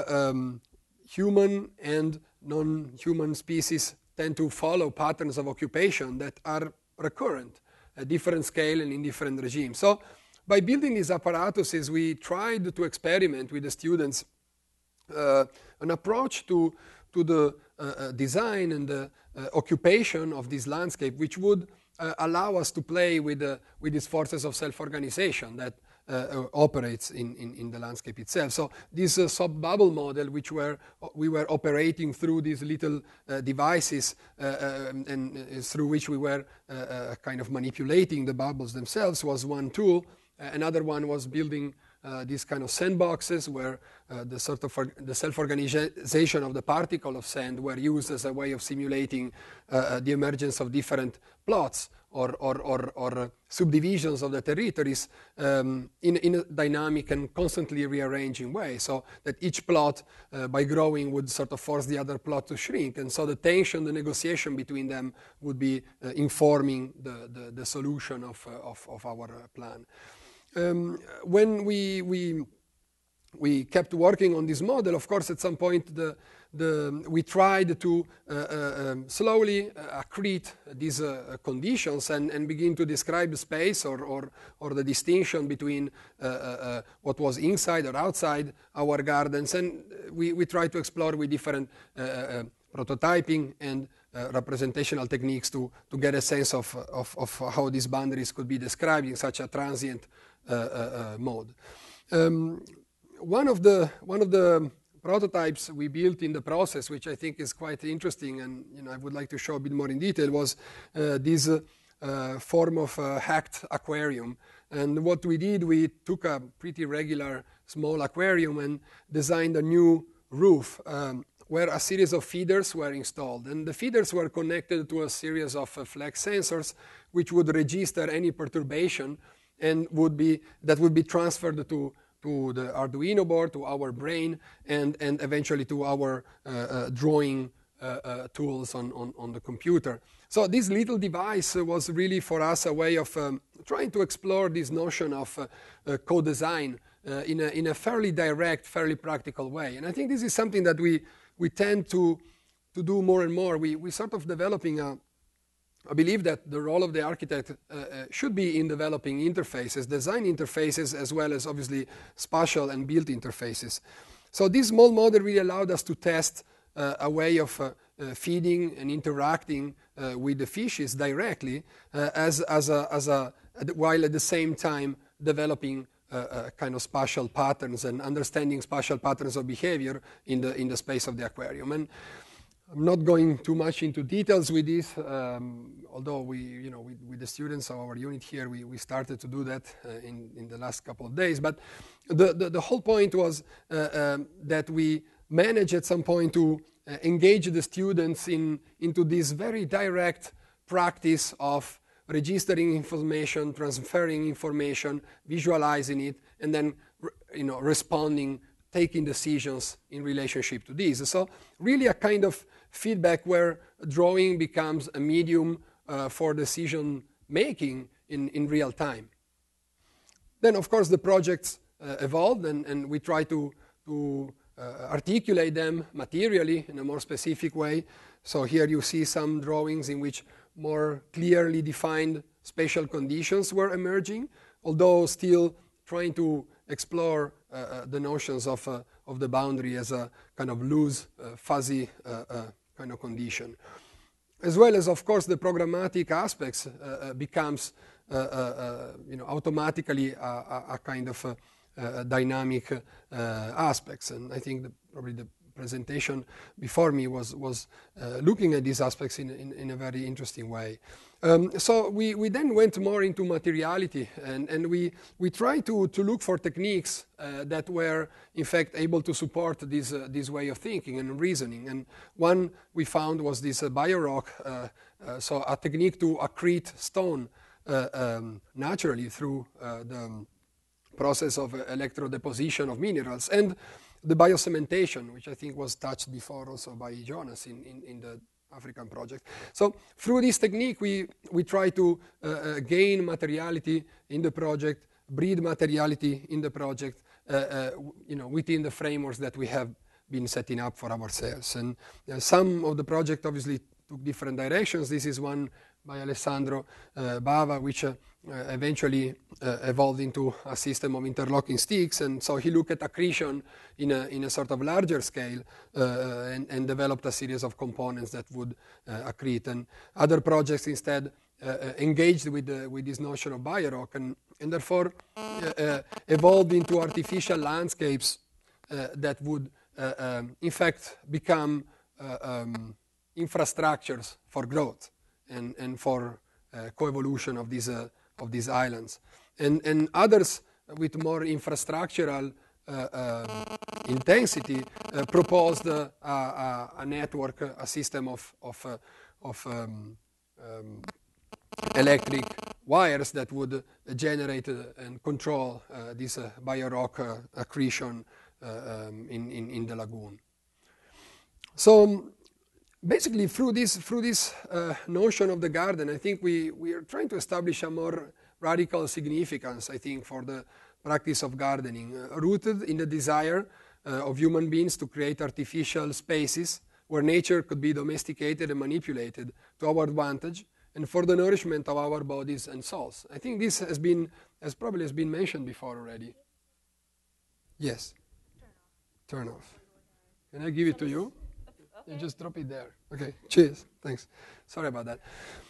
human and non-human species tend to follow patterns of occupation that are recurrent at different scale and in different regimes. So by building these apparatuses, we tried to experiment with the students an approach to the design and the occupation of this landscape, which would allow us to play with these forces of self-organization that operates in the landscape itself. So this sub-bubble model, which we were operating through these little devices and through which we were kind of manipulating the bubbles themselves, was one tool. Another one was building these kind of sandboxes where the self-organization of the particle of sand were used as a way of simulating the emergence of different plots or subdivisions of the territories in a dynamic and constantly rearranging way, so that each plot, by growing, would sort of force the other plot to shrink. And so the tension, the negotiation between them would be informing the solution of our plan. When we kept working on this model, of course, at some point we tried to slowly accrete these conditions and begin to describe the space or the distinction between what was inside or outside our gardens. And we tried to explore with different prototyping and representational techniques to get a sense of how these boundaries could be described in such a transient mode. One of the prototypes we built in the process, which I think is quite interesting, and I would like to show a bit more in detail, was this form of hacked aquarium. And what we did, we took a pretty regular small aquarium and designed a new roof where a series of feeders were installed. And the feeders were connected to a series of flex sensors which would register any perturbation and would be transferred to the Arduino board, to our brain, and eventually to our drawing tools on the computer. So this little device was really for us a way of trying to explore this notion of co-design in a fairly direct, fairly practical way. And I think this is something that we tend to do more and more. We sort of developing I believe that the role of the architect should be in developing interfaces, design interfaces, as well as obviously spatial and built interfaces. So this small model really allowed us to test a way of feeding and interacting with the fishes directly, while at the same time developing kind of spatial patterns and understanding spatial patterns of behavior in the space of the aquarium. And I'm not going too much into details with this, although with the students of our unit here, we started to do that in the last couple of days. But the whole point was that we managed at some point to engage the students into this very direct practice of registering information, transferring information, visualizing it, and then responding, taking decisions in relationship to this. So really a kind of feedback where drawing becomes a medium for decision making in real time. Then of course the projects evolved, and we try to articulate them materially in a more specific way. So here you see some drawings in which more clearly defined spatial conditions were emerging, although still trying to explore the notions of the boundary as a kind of loose, fuzzy kind of condition. As well as, of course, the programmatic aspects becomes automatically a kind of dynamic aspects. And I think probably the presentation before me was looking at these aspects in a very interesting way. So we then went more into materiality, and we tried to look for techniques that were in fact able to support this way of thinking and reasoning. And one we found was this BioRock, so a technique to accrete stone naturally through the process of electrodeposition of minerals, and the biocementation, which I think was touched before also by Jonas in the African project. So through this technique, we try to gain materiality in the project, breed materiality in the project, within the frameworks that we have been setting up for ourselves. And some of the project obviously took different directions. This is one by Alessandro Bava, which eventually evolved into a system of interlocking sticks. And so he looked at accretion in a sort of larger scale and developed a series of components that would accrete. And other projects instead engaged with this notion of BioRock and therefore evolved into artificial landscapes that would in fact become infrastructures for growth and for coevolution of these islands, and others with more infrastructural intensity proposed a network, a system of electric wires that would generate and control this BioRock accretion in the lagoon. So basically, through this notion of the garden, I think we are trying to establish a more radical significance, I think, for the practice of gardening, rooted in the desire of human beings to create artificial spaces where nature could be domesticated and manipulated to our advantage and for the nourishment of our bodies and souls. I think this has probably been mentioned before already. Yes. Turn off. Can I give it to you? Okay. Just drop it there. Okay. Cheers. Thanks. Sorry about that.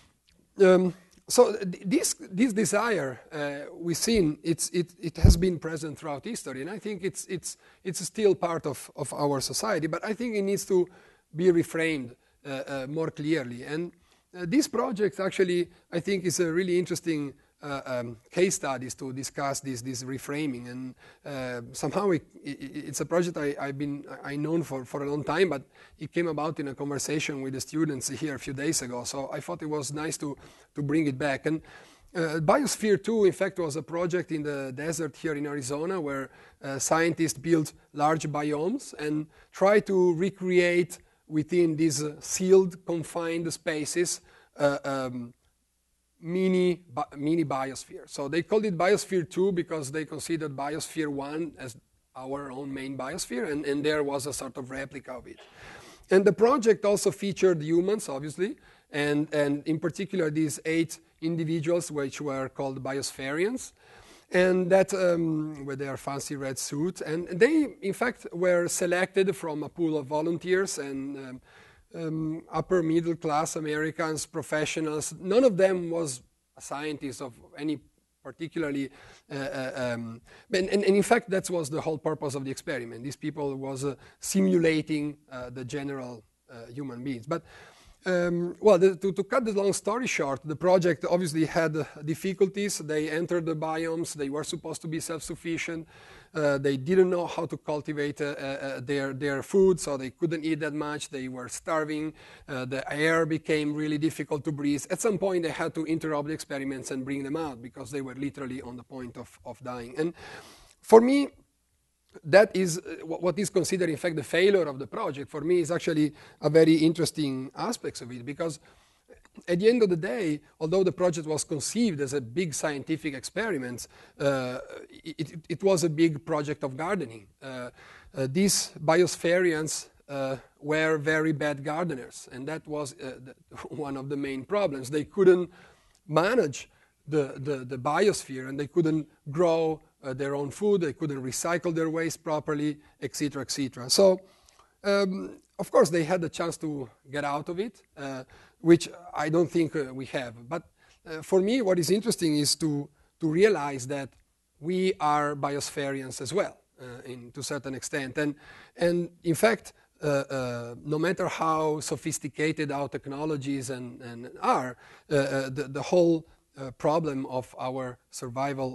So this desire we've seen, it has been present throughout history, and I think it's still part of our society. But I think it needs to be reframed more clearly. And this project actually, I think, is a really interesting case studies to discuss this reframing, and somehow it's a project I known for a long time, but it came about in a conversation with the students here a few days ago. So I thought it was nice to bring it back. And Biosphere 2, in fact, was a project in the desert here in Arizona where scientists built large biomes and try to recreate within these sealed, confined spaces mini biosphere. So they called it Biosphere 2 because they considered Biosphere 1 as our own main biosphere, and there was a sort of replica of it. And the project also featured humans, obviously, and in particular these 8 individuals which were called biospherians, and that with their fancy red suit. And they, in fact, were selected from a pool of volunteers and upper middle class Americans, professionals. None of them was a scientist of any particularly, and in fact that was the whole purpose of the experiment. These people was simulating the general human beings. But to cut the long story short, the project obviously had difficulties. They entered the biomes. They were supposed to be self-sufficient. They didn't know how to cultivate their food, so they couldn't eat that much. They were starving. The air became really difficult to breathe. At some point, they had to interrupt the experiments and bring them out because they were literally on the point of dying. And for me, that is what is considered, in fact, the failure of the project. For me, is actually a very interesting aspect of it, because at the end of the day, although the project was conceived as a big scientific experiment, it was a big project of gardening. These biospherians were very bad gardeners, and that was one of the main problems. They couldn't manage the biosphere, and they couldn't grow their own food, they couldn't recycle their waste properly, etc., etc. So, of course, they had the chance to get out of it, which I don't think we have. But for me, what is interesting is to realize that we are biospherians as well, to a certain extent. And in fact, no matter how sophisticated our technologies and are, the whole problem of our survival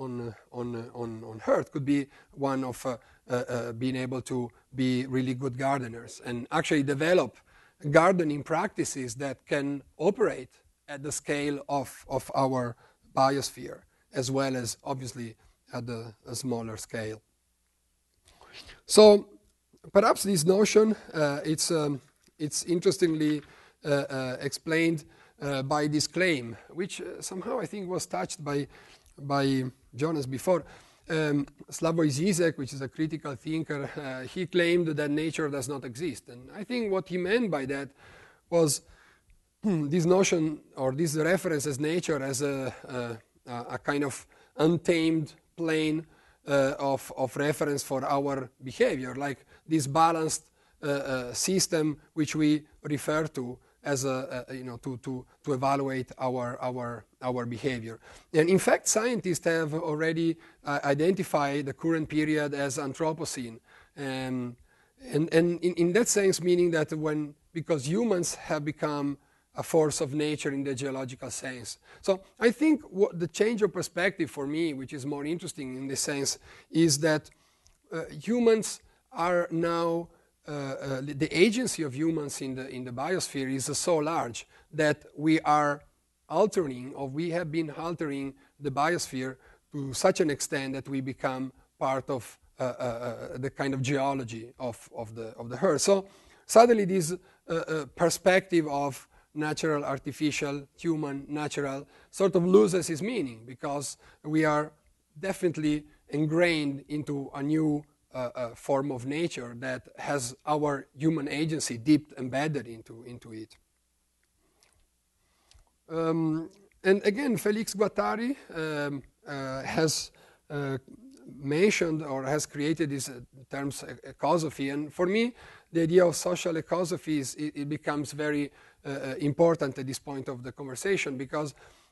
on Earth could be one of being able to be really good gardeners and actually develop gardening practices that can operate at the scale of our biosphere, as well as obviously at a smaller scale. So perhaps this notion, it's interestingly explained by this claim, which somehow I think was touched by Jonas before. Slavoj Zizek, which is a critical thinker, he claimed that nature does not exist. And I think what he meant by that was this notion, or this reference as nature as a kind of untamed plane of reference for our behavior, like this balanced system which we refer to as to evaluate our behavior. And in fact, scientists have already identified the current period as Anthropocene, and in that sense, meaning that because humans have become a force of nature in the geological sense. So I think the change of perspective for me, which is more interesting in this sense, is that humans are now the agency of humans in the biosphere is so large that we are altering, or we have been altering the biosphere to such an extent that we become part of the kind of geology of the Earth. So suddenly this perspective of natural, artificial, human, natural sort of loses its meaning, because we are definitely ingrained into a new form of nature that has our human agency deep embedded into it. And again, Félix Guattari has mentioned or has created these terms ecosophy, and for me the idea of social ecosophy it becomes very important at this point of the conversation, because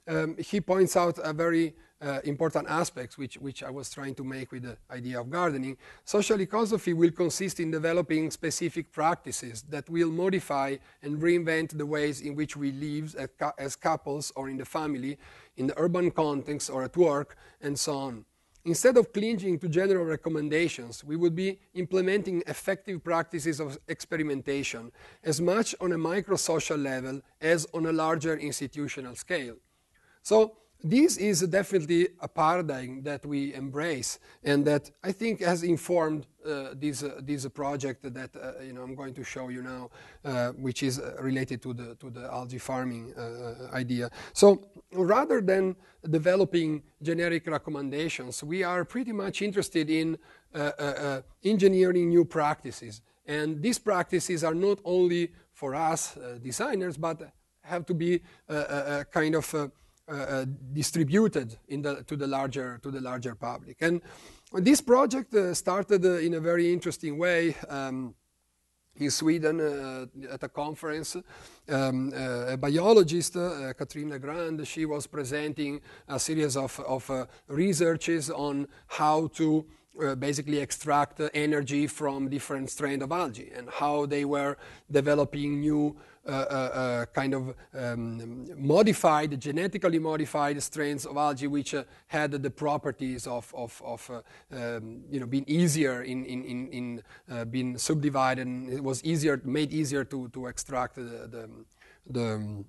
he points out a very important aspects which I was trying to make with the idea of gardening. Social ecosophy will consist in developing specific practices that will modify and reinvent the ways in which we live as couples or in the family, in the urban context or at work, and so on. Instead of clinging to general recommendations, we would be implementing effective practices of experimentation as much on a micro-social level as on a larger institutional scale. So this is definitely a paradigm that we embrace and that I think has informed this project that I'm going to show you now, which is related to the algae farming idea. So rather than developing generic recommendations, we are pretty much interested in engineering new practices. And these practices are not only for us designers, but have to be kind of distributed to the larger public. And this project started in a very interesting way in Sweden at a conference. A biologist, Catherine Legrand, she was presenting a series of researches on how to basically extract energy from different strains of algae and how they were developing new kind of genetically modified strains of algae which had the properties of being easier in being subdivided, and it was made easier to extract the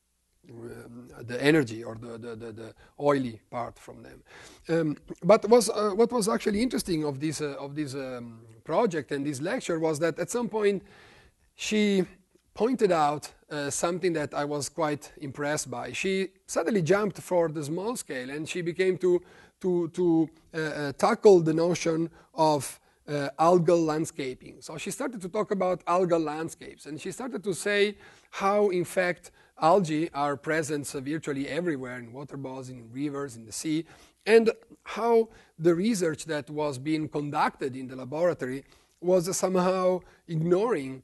energy or the oily part from them. But what was actually interesting of this project and this lecture was that at some point she pointed out something that I was quite impressed by. She suddenly jumped for the small scale and she began to tackle the notion of algal landscaping. So she started to talk about algal landscapes, and she started to say how, in fact, algae are present virtually everywhere in water bodies, in rivers, in the sea, and how the research that was being conducted in the laboratory was somehow ignoring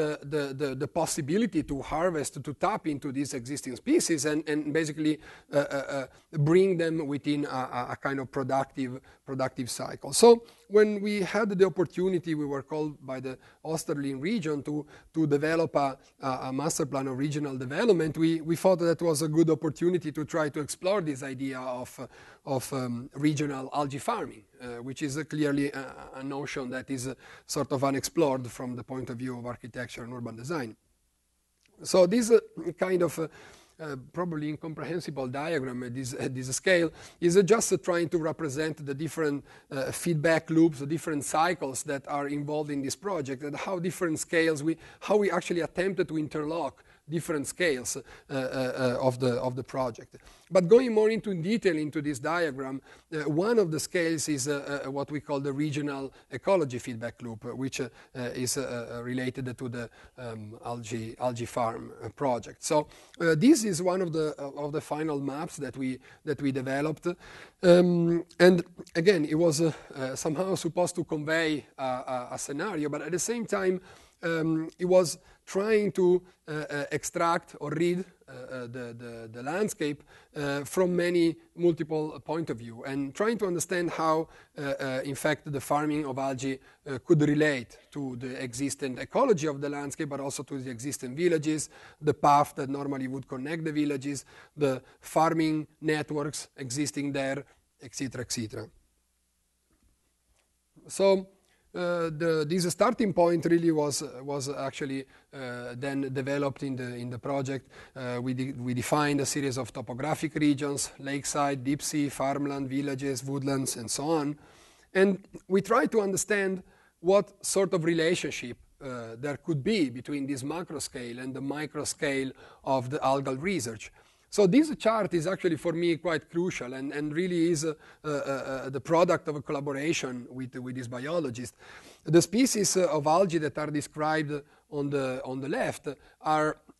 the possibility to harvest, to tap into these existing species and basically bring them within a kind of productive cycle. So when we had the opportunity, we were called by the Österlen region to develop a master plan of regional development. We thought that was a good opportunity to try to explore this idea of regional algae farming, which is clearly a notion that is sort of unexplored from the point of view of architecture and urban design. So this kind of probably incomprehensible diagram at this scale is just trying to represent the different feedback loops, the different cycles that are involved in this project, and how different scales, how we actually attempted to interlock different scales of the project. But going more into detail into this diagram, one of the scales is what we call the regional ecology feedback loop, which is related to the algae farm project. So this is one of the final maps that we developed, and again, it was somehow supposed to convey a scenario, but at the same time, it was trying to extract or read the landscape from multiple points of view, and trying to understand how, in fact, the farming of algae could relate to the existing ecology of the landscape, but also to the existing villages, the path that normally would connect the villages, the farming networks existing there, etc., etc. So this starting point really was actually then developed in the project. We defined a series of topographic regions: lakeside, deep sea, farmland, villages, woodlands, and so on. And we tried to understand what sort of relationship there could be between this macro scale and the micro scale of the algal research. So this chart is actually for me quite crucial and really is the product of a collaboration with this biologist. The species of algae that are described on the left are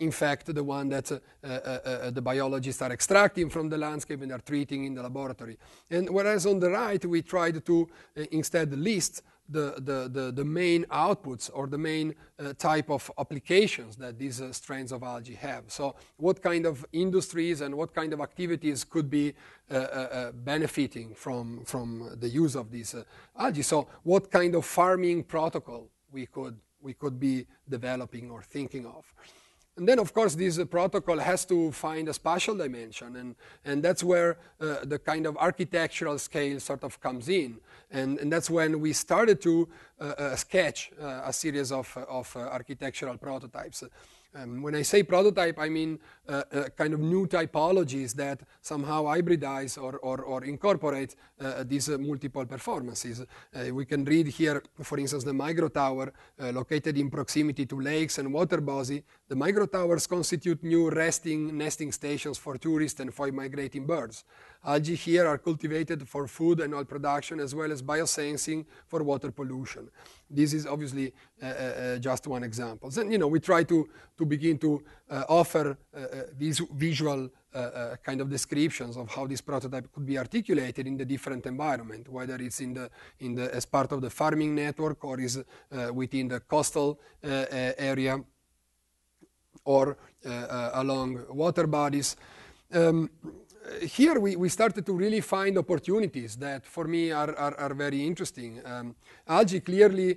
in fact, the one that the biologists are extracting from the landscape and are treating in the laboratory. And whereas on the right, we tried to instead list the main outputs or the main type of applications that these strains of algae have. So what kind of industries and what kind of activities could be benefiting from the use of these algae? So what kind of farming protocol we could be developing or thinking of. And then, of course, this protocol has to find a spatial dimension, and that's where the kind of architectural scale sort of comes in. And that's when we started to sketch a series of architectural prototypes. When I say prototype, I mean kind of new typologies that somehow hybridize or incorporate these multiple performances. We can read here, for instance, the micro tower located in proximity to lakes and water bodies. The micro towers constitute new nesting stations for tourists and for migrating birds. Algae here are cultivated for food and oil production, as well as biosensing for water pollution. This is obviously just one example. Then, we try to begin to offer these visual kind of descriptions of how this prototype could be articulated in the different environment, whether it's as part of the farming network or is within the coastal area or along water bodies. Here we started to really find opportunities that for me are very interesting. Algae clearly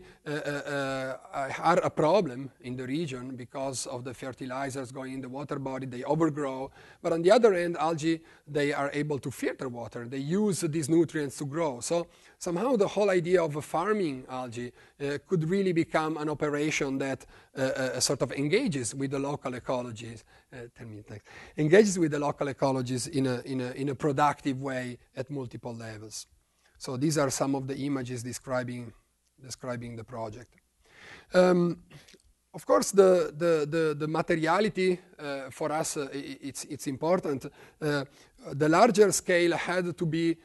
are a problem in the region because of the fertilizers going in the water body. They overgrow. But on the other end, algae, they are able to filter water. They use these nutrients to grow. So somehow the whole idea of farming algae could really become an operation that sort of engages with the local ecologies. Engages with the local ecologies in a productive way at multiple levels. So these are some of the images describing the project. Of course, the materiality for us it's important. The larger scale had to be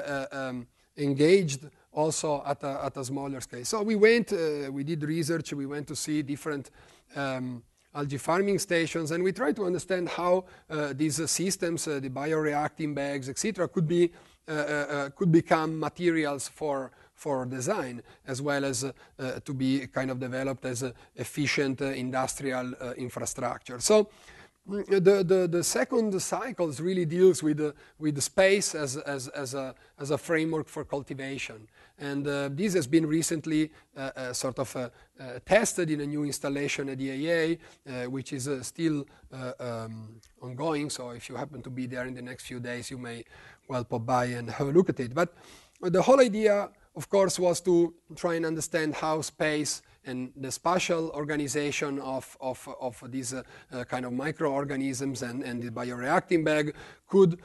engaged also at a smaller scale. So we did research. We went to see different algae farming stations, and we tried to understand how these systems, the bioreacting bags, etc., could become materials for design, as well as to be kind of developed as efficient industrial infrastructure. So the second cycle really deals with the space as a framework for cultivation, and this has been recently sort of tested in a new installation at IAA, which is still ongoing. So if you happen to be there in the next few days, you may well pop by and have a look at it. But the whole idea, of course, was to try and understand how space and the spatial organization of these kind of microorganisms and the bioreacting bag could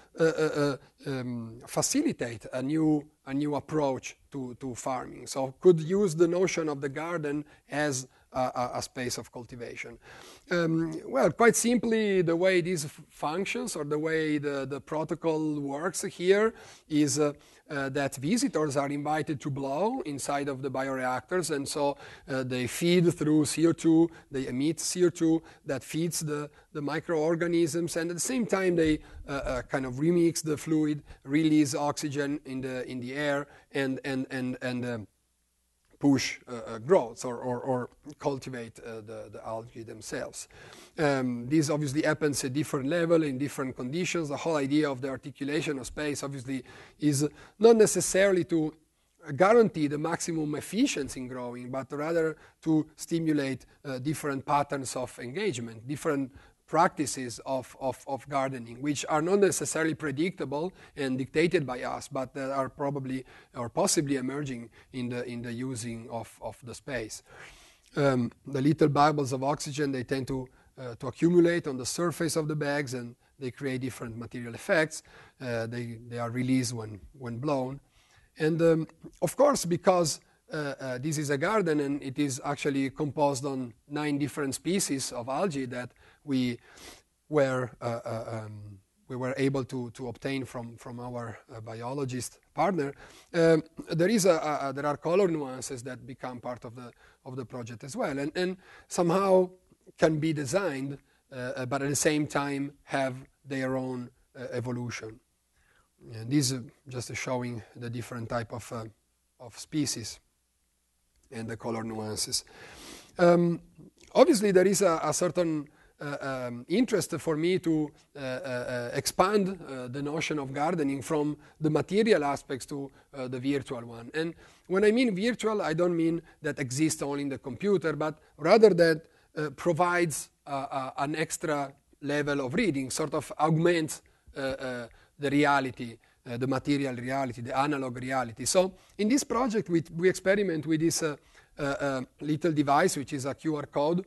facilitate a new approach to farming. So could use the notion of the garden as a space of cultivation. Well, quite simply, the way this functions or the way the protocol works here is that visitors are invited to blow inside of the bioreactors, and so they feed through CO2, they emit CO2 that feeds the microorganisms, and at the same time they kind of remix the fluid, release oxygen in the air, and push growth or cultivate the algae themselves. This obviously happens at different level in different conditions. The whole idea of the articulation of space obviously is not necessarily to guarantee the maximum efficiency in growing, but rather to stimulate different patterns of engagement, different practices of gardening, which are not necessarily predictable and dictated by us, but that are probably or possibly emerging in the using of the space. The little bubbles of oxygen, they tend to accumulate on the surface of the bags, and they create different material effects. They are released when blown. And of course, because this is a garden and it is actually composed on 9 different species of algae that we were able to obtain from our biologist partner. There are color nuances that become part of the project as well, and somehow can be designed but at the same time have their own evolution. And this is just showing the different type of species and the color nuances. Obviously, there is a certain interest for me to expand the notion of gardening from the material aspects to the virtual one. And when I mean virtual, I don't mean that exists only in the computer, but rather that provides an extra level of reading, sort of augments the reality, the material reality, the analog reality. So in this project, we experiment with this little device, which is a QR code,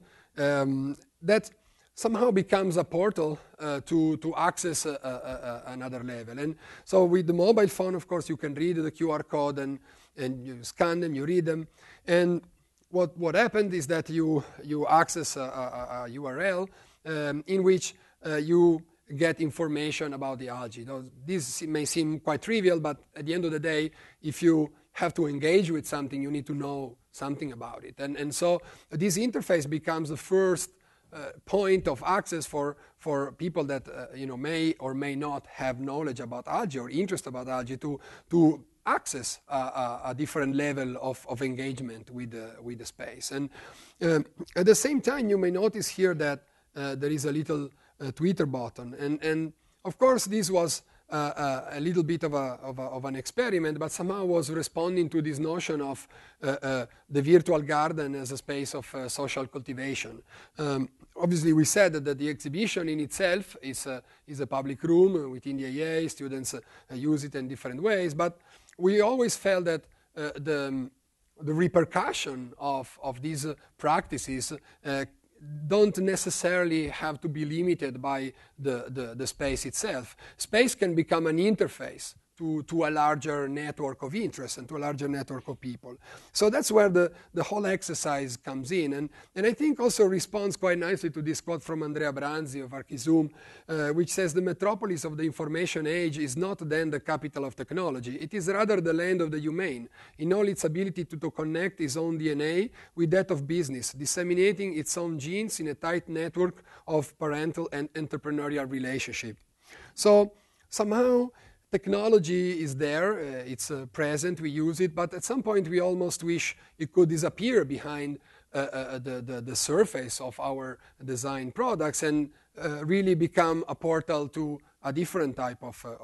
that somehow becomes a portal to access another level. And so with the mobile phone, of course, you can read the QR code and you scan them, you read them. And what happened is that you access a URL in which you get information about the algae. Now, this may seem quite trivial, but at the end of the day, if you have to engage with something, you need to know something about it. And so this interface becomes the first point of access for people that may or may not have knowledge about algae or interest about algae to access a different level of engagement with the space. And at the same time, you may notice here that there is a little Twitter button, and of course this was a little bit of an experiment, but somehow was responding to this notion of the virtual garden as a space of social cultivation. Obviously, we said that the exhibition in itself is a public room within the AA. Students use it in different ways, but we always felt that the repercussion of these practices don't necessarily have to be limited by the space itself. Space can become an interface to a larger network of interest and to a larger network of people. So that's where the whole exercise comes in. And I think also responds quite nicely to this quote from Andrea Branzi of Archizoom, which says, "The metropolis of the information age is not then the capital of technology. It is rather the land of the humane, in all its ability to connect its own DNA with that of business, disseminating its own genes in a tight network of parental and entrepreneurial relationship." So somehow technology is there, it's present, we use it, but at some point we almost wish it could disappear behind the surface of our design products and really become a portal to a different type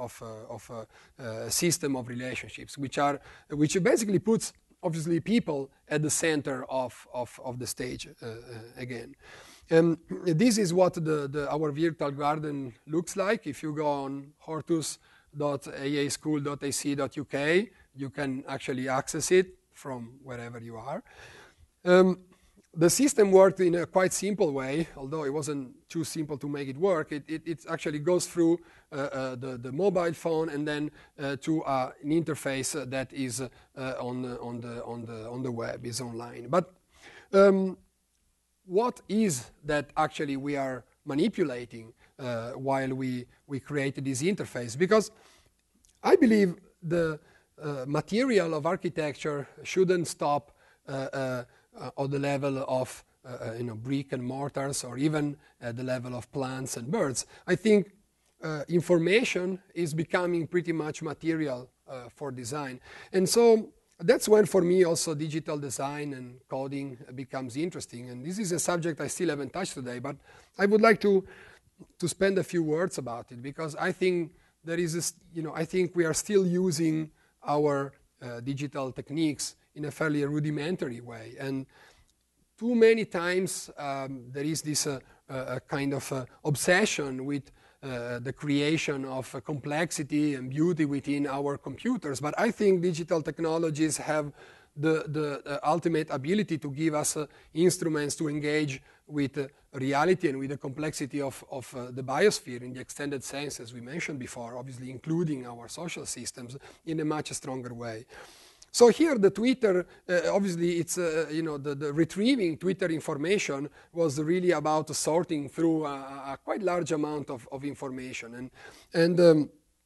of system of relationships, which basically puts obviously people at the center of the stage again. This is what our virtual garden looks like. If you go on hortus.aaschool.ac.uk, you can actually access it from wherever you are. The system worked in a quite simple way, although it wasn't too simple to make it work. It actually goes through the mobile phone and then to an interface that is on the web, is online. But what is that actually we are manipulating while we create this interface? Because I believe the material of architecture shouldn't stop on the level of brick and mortars, or even at the level of plants and birds. I think information is becoming pretty much material for design. And so that's when, for me, also digital design and coding becomes interesting. And this is a subject I still haven't touched today, but I would like to spend a few words about it, because I think there is this, I think we are still using our digital techniques in a fairly rudimentary way. And too many times there is this kind of obsession with the creation of complexity and beauty within our computers. But I think digital technologies have the ultimate ability to give us instruments to engage with reality and with the complexity of the biosphere in the extended sense, as we mentioned before, obviously including our social systems, in a much stronger way. So here the Twitter, obviously it's, the retrieving Twitter information was really about sorting through a quite large amount of information. And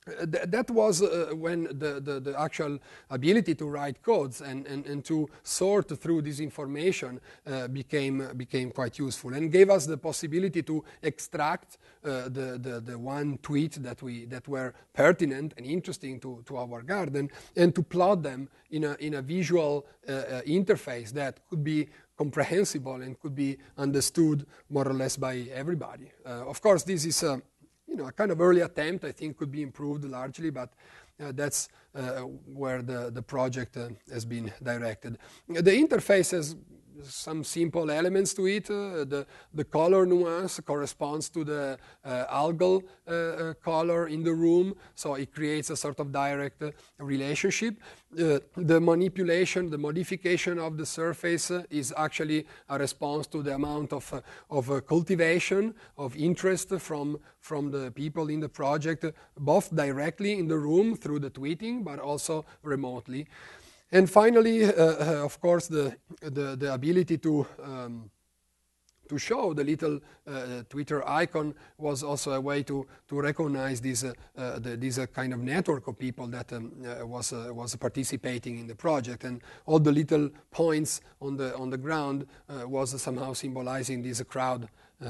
that was when the actual ability to write codes and to sort through this information became quite useful, and gave us the possibility to extract the one tweet that were pertinent and interesting to our garden, and to plot them in a visual interface that could be comprehensible and could be understood more or less by everybody. Of course, this is a kind of early attempt. I think could be improved largely, but that's where the project has been directed. The interface has some simple elements to it. The color nuance corresponds to the algal color in the room, so it creates a sort of direct relationship. The manipulation, the modification of the surface is actually a response to the amount of cultivation, of interest from the people in the project, both directly in the room through the tweeting, but also remotely. And finally, of course, the ability to show the little Twitter icon was also a way to recognize this kind of network of people that was participating in the project, and all the little points on the ground was somehow symbolizing this crowd.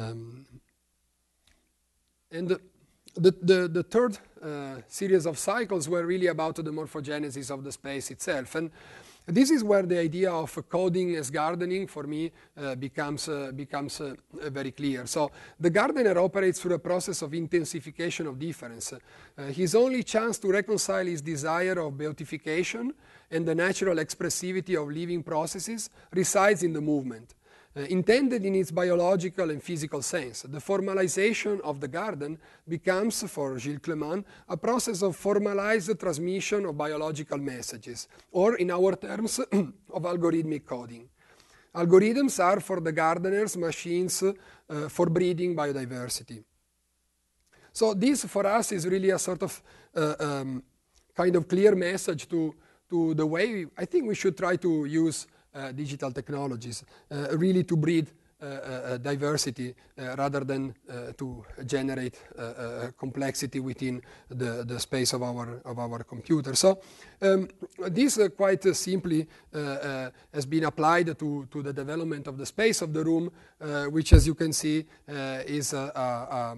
And the third series of cycles were really about the morphogenesis of the space itself. And this is where the idea of coding as gardening, for me, becomes very clear. So the gardener operates through a process of intensification of difference. His only chance to reconcile his desire of beatification and the natural expressivity of living processes resides in the movement. Intended in its biological and physical sense, the formalization of the garden becomes, for Gilles Clément, a process of formalized transmission of biological messages, or in our terms, of algorithmic coding. Algorithms are, for the gardeners, machines for breeding biodiversity. So this, for us, is really a sort of kind of clear message to the way I think we should try to use digital technologies, really to breed diversity rather than to generate complexity within the space of our computer. So this quite simply has been applied to the development of the space of the room, which, as you can see, is a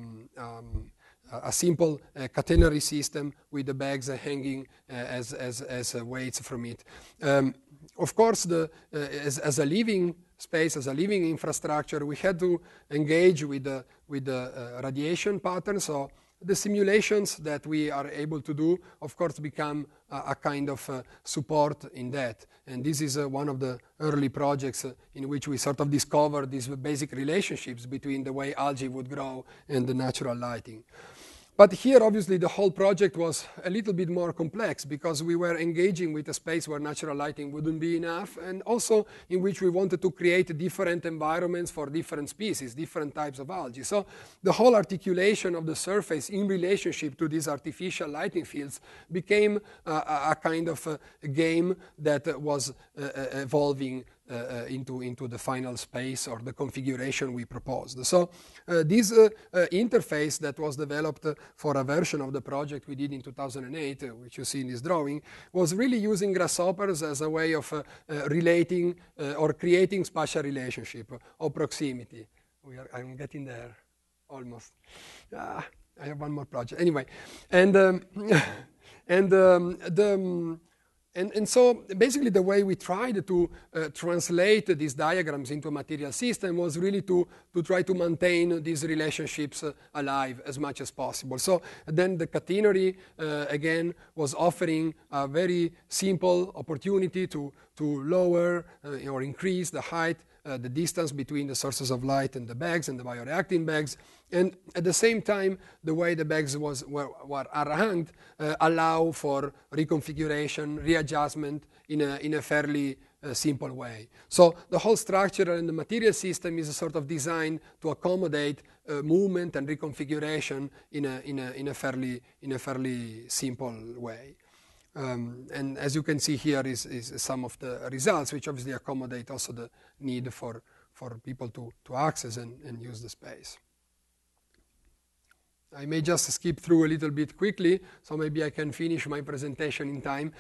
simple catenary system with the bags hanging as weights from it. Of course, as a living space, as a living infrastructure, we had to engage with the radiation pattern. So the simulations that we are able to do, of course, become a kind of support in that. And this is one of the early projects in which we sort of discovered these basic relationships between the way algae would grow and the natural lighting. But here, obviously, the whole project was a little bit more complex because we were engaging with a space where natural lighting wouldn't be enough, and also in which we wanted to create different environments for different species, different types of algae. So the whole articulation of the surface in relationship to these artificial lighting fields became a kind of a game that was evolving into the final space or the configuration we proposed. So this interface that was developed for a version of the project we did in 2008, which you see in this drawing, was really using grasshoppers as a way of relating or creating spatial relationship or proximity. I'm getting there, almost. I have one more project. Anyway, And so basically the way we tried to translate these diagrams into a material system was really to try to maintain these relationships alive as much as possible. So then the catenary, again, was offering a very simple opportunity to lower or increase the height, the distance between the sources of light and the bags and the bioreacting bags. And at the same time, the way the bags were arranged allow for reconfiguration, readjustment in a fairly simple way. So the whole structure and the material system is a sort of designed to accommodate movement and reconfiguration in a fairly simple way. And as you can see here is some of the results, which obviously accommodate also the need for people to access and use the space. I may just skip through a little bit quickly, so maybe I can finish my presentation in time.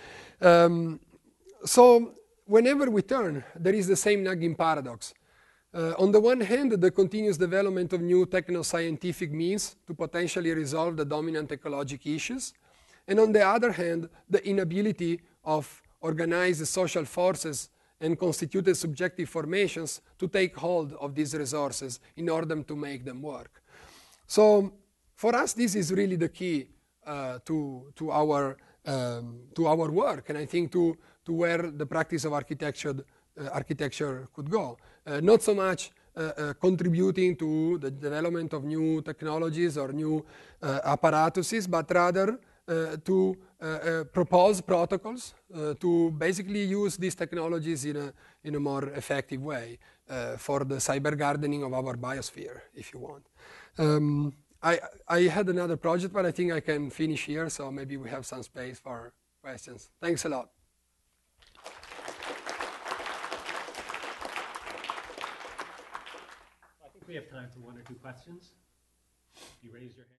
So whenever we turn, there is the same nagging paradox. On the one hand, the continuous development of new techno-scientific means to potentially resolve the dominant ecological issues, and on the other hand, the inability of organized social forces and constituted subjective formations to take hold of these resources in order to make them work. So for us, this is really the key to our work, and I think to where the practice of architecture could go. Not so much contributing to the development of new technologies or new apparatuses, but rather to propose protocols to basically use these technologies in a more effective way for the cyber gardening of our biosphere, if you want. I had another project, but I think I can finish here, so maybe we have some space for questions. Thanks a lot. I think we have time for one or two questions. You raise your hand.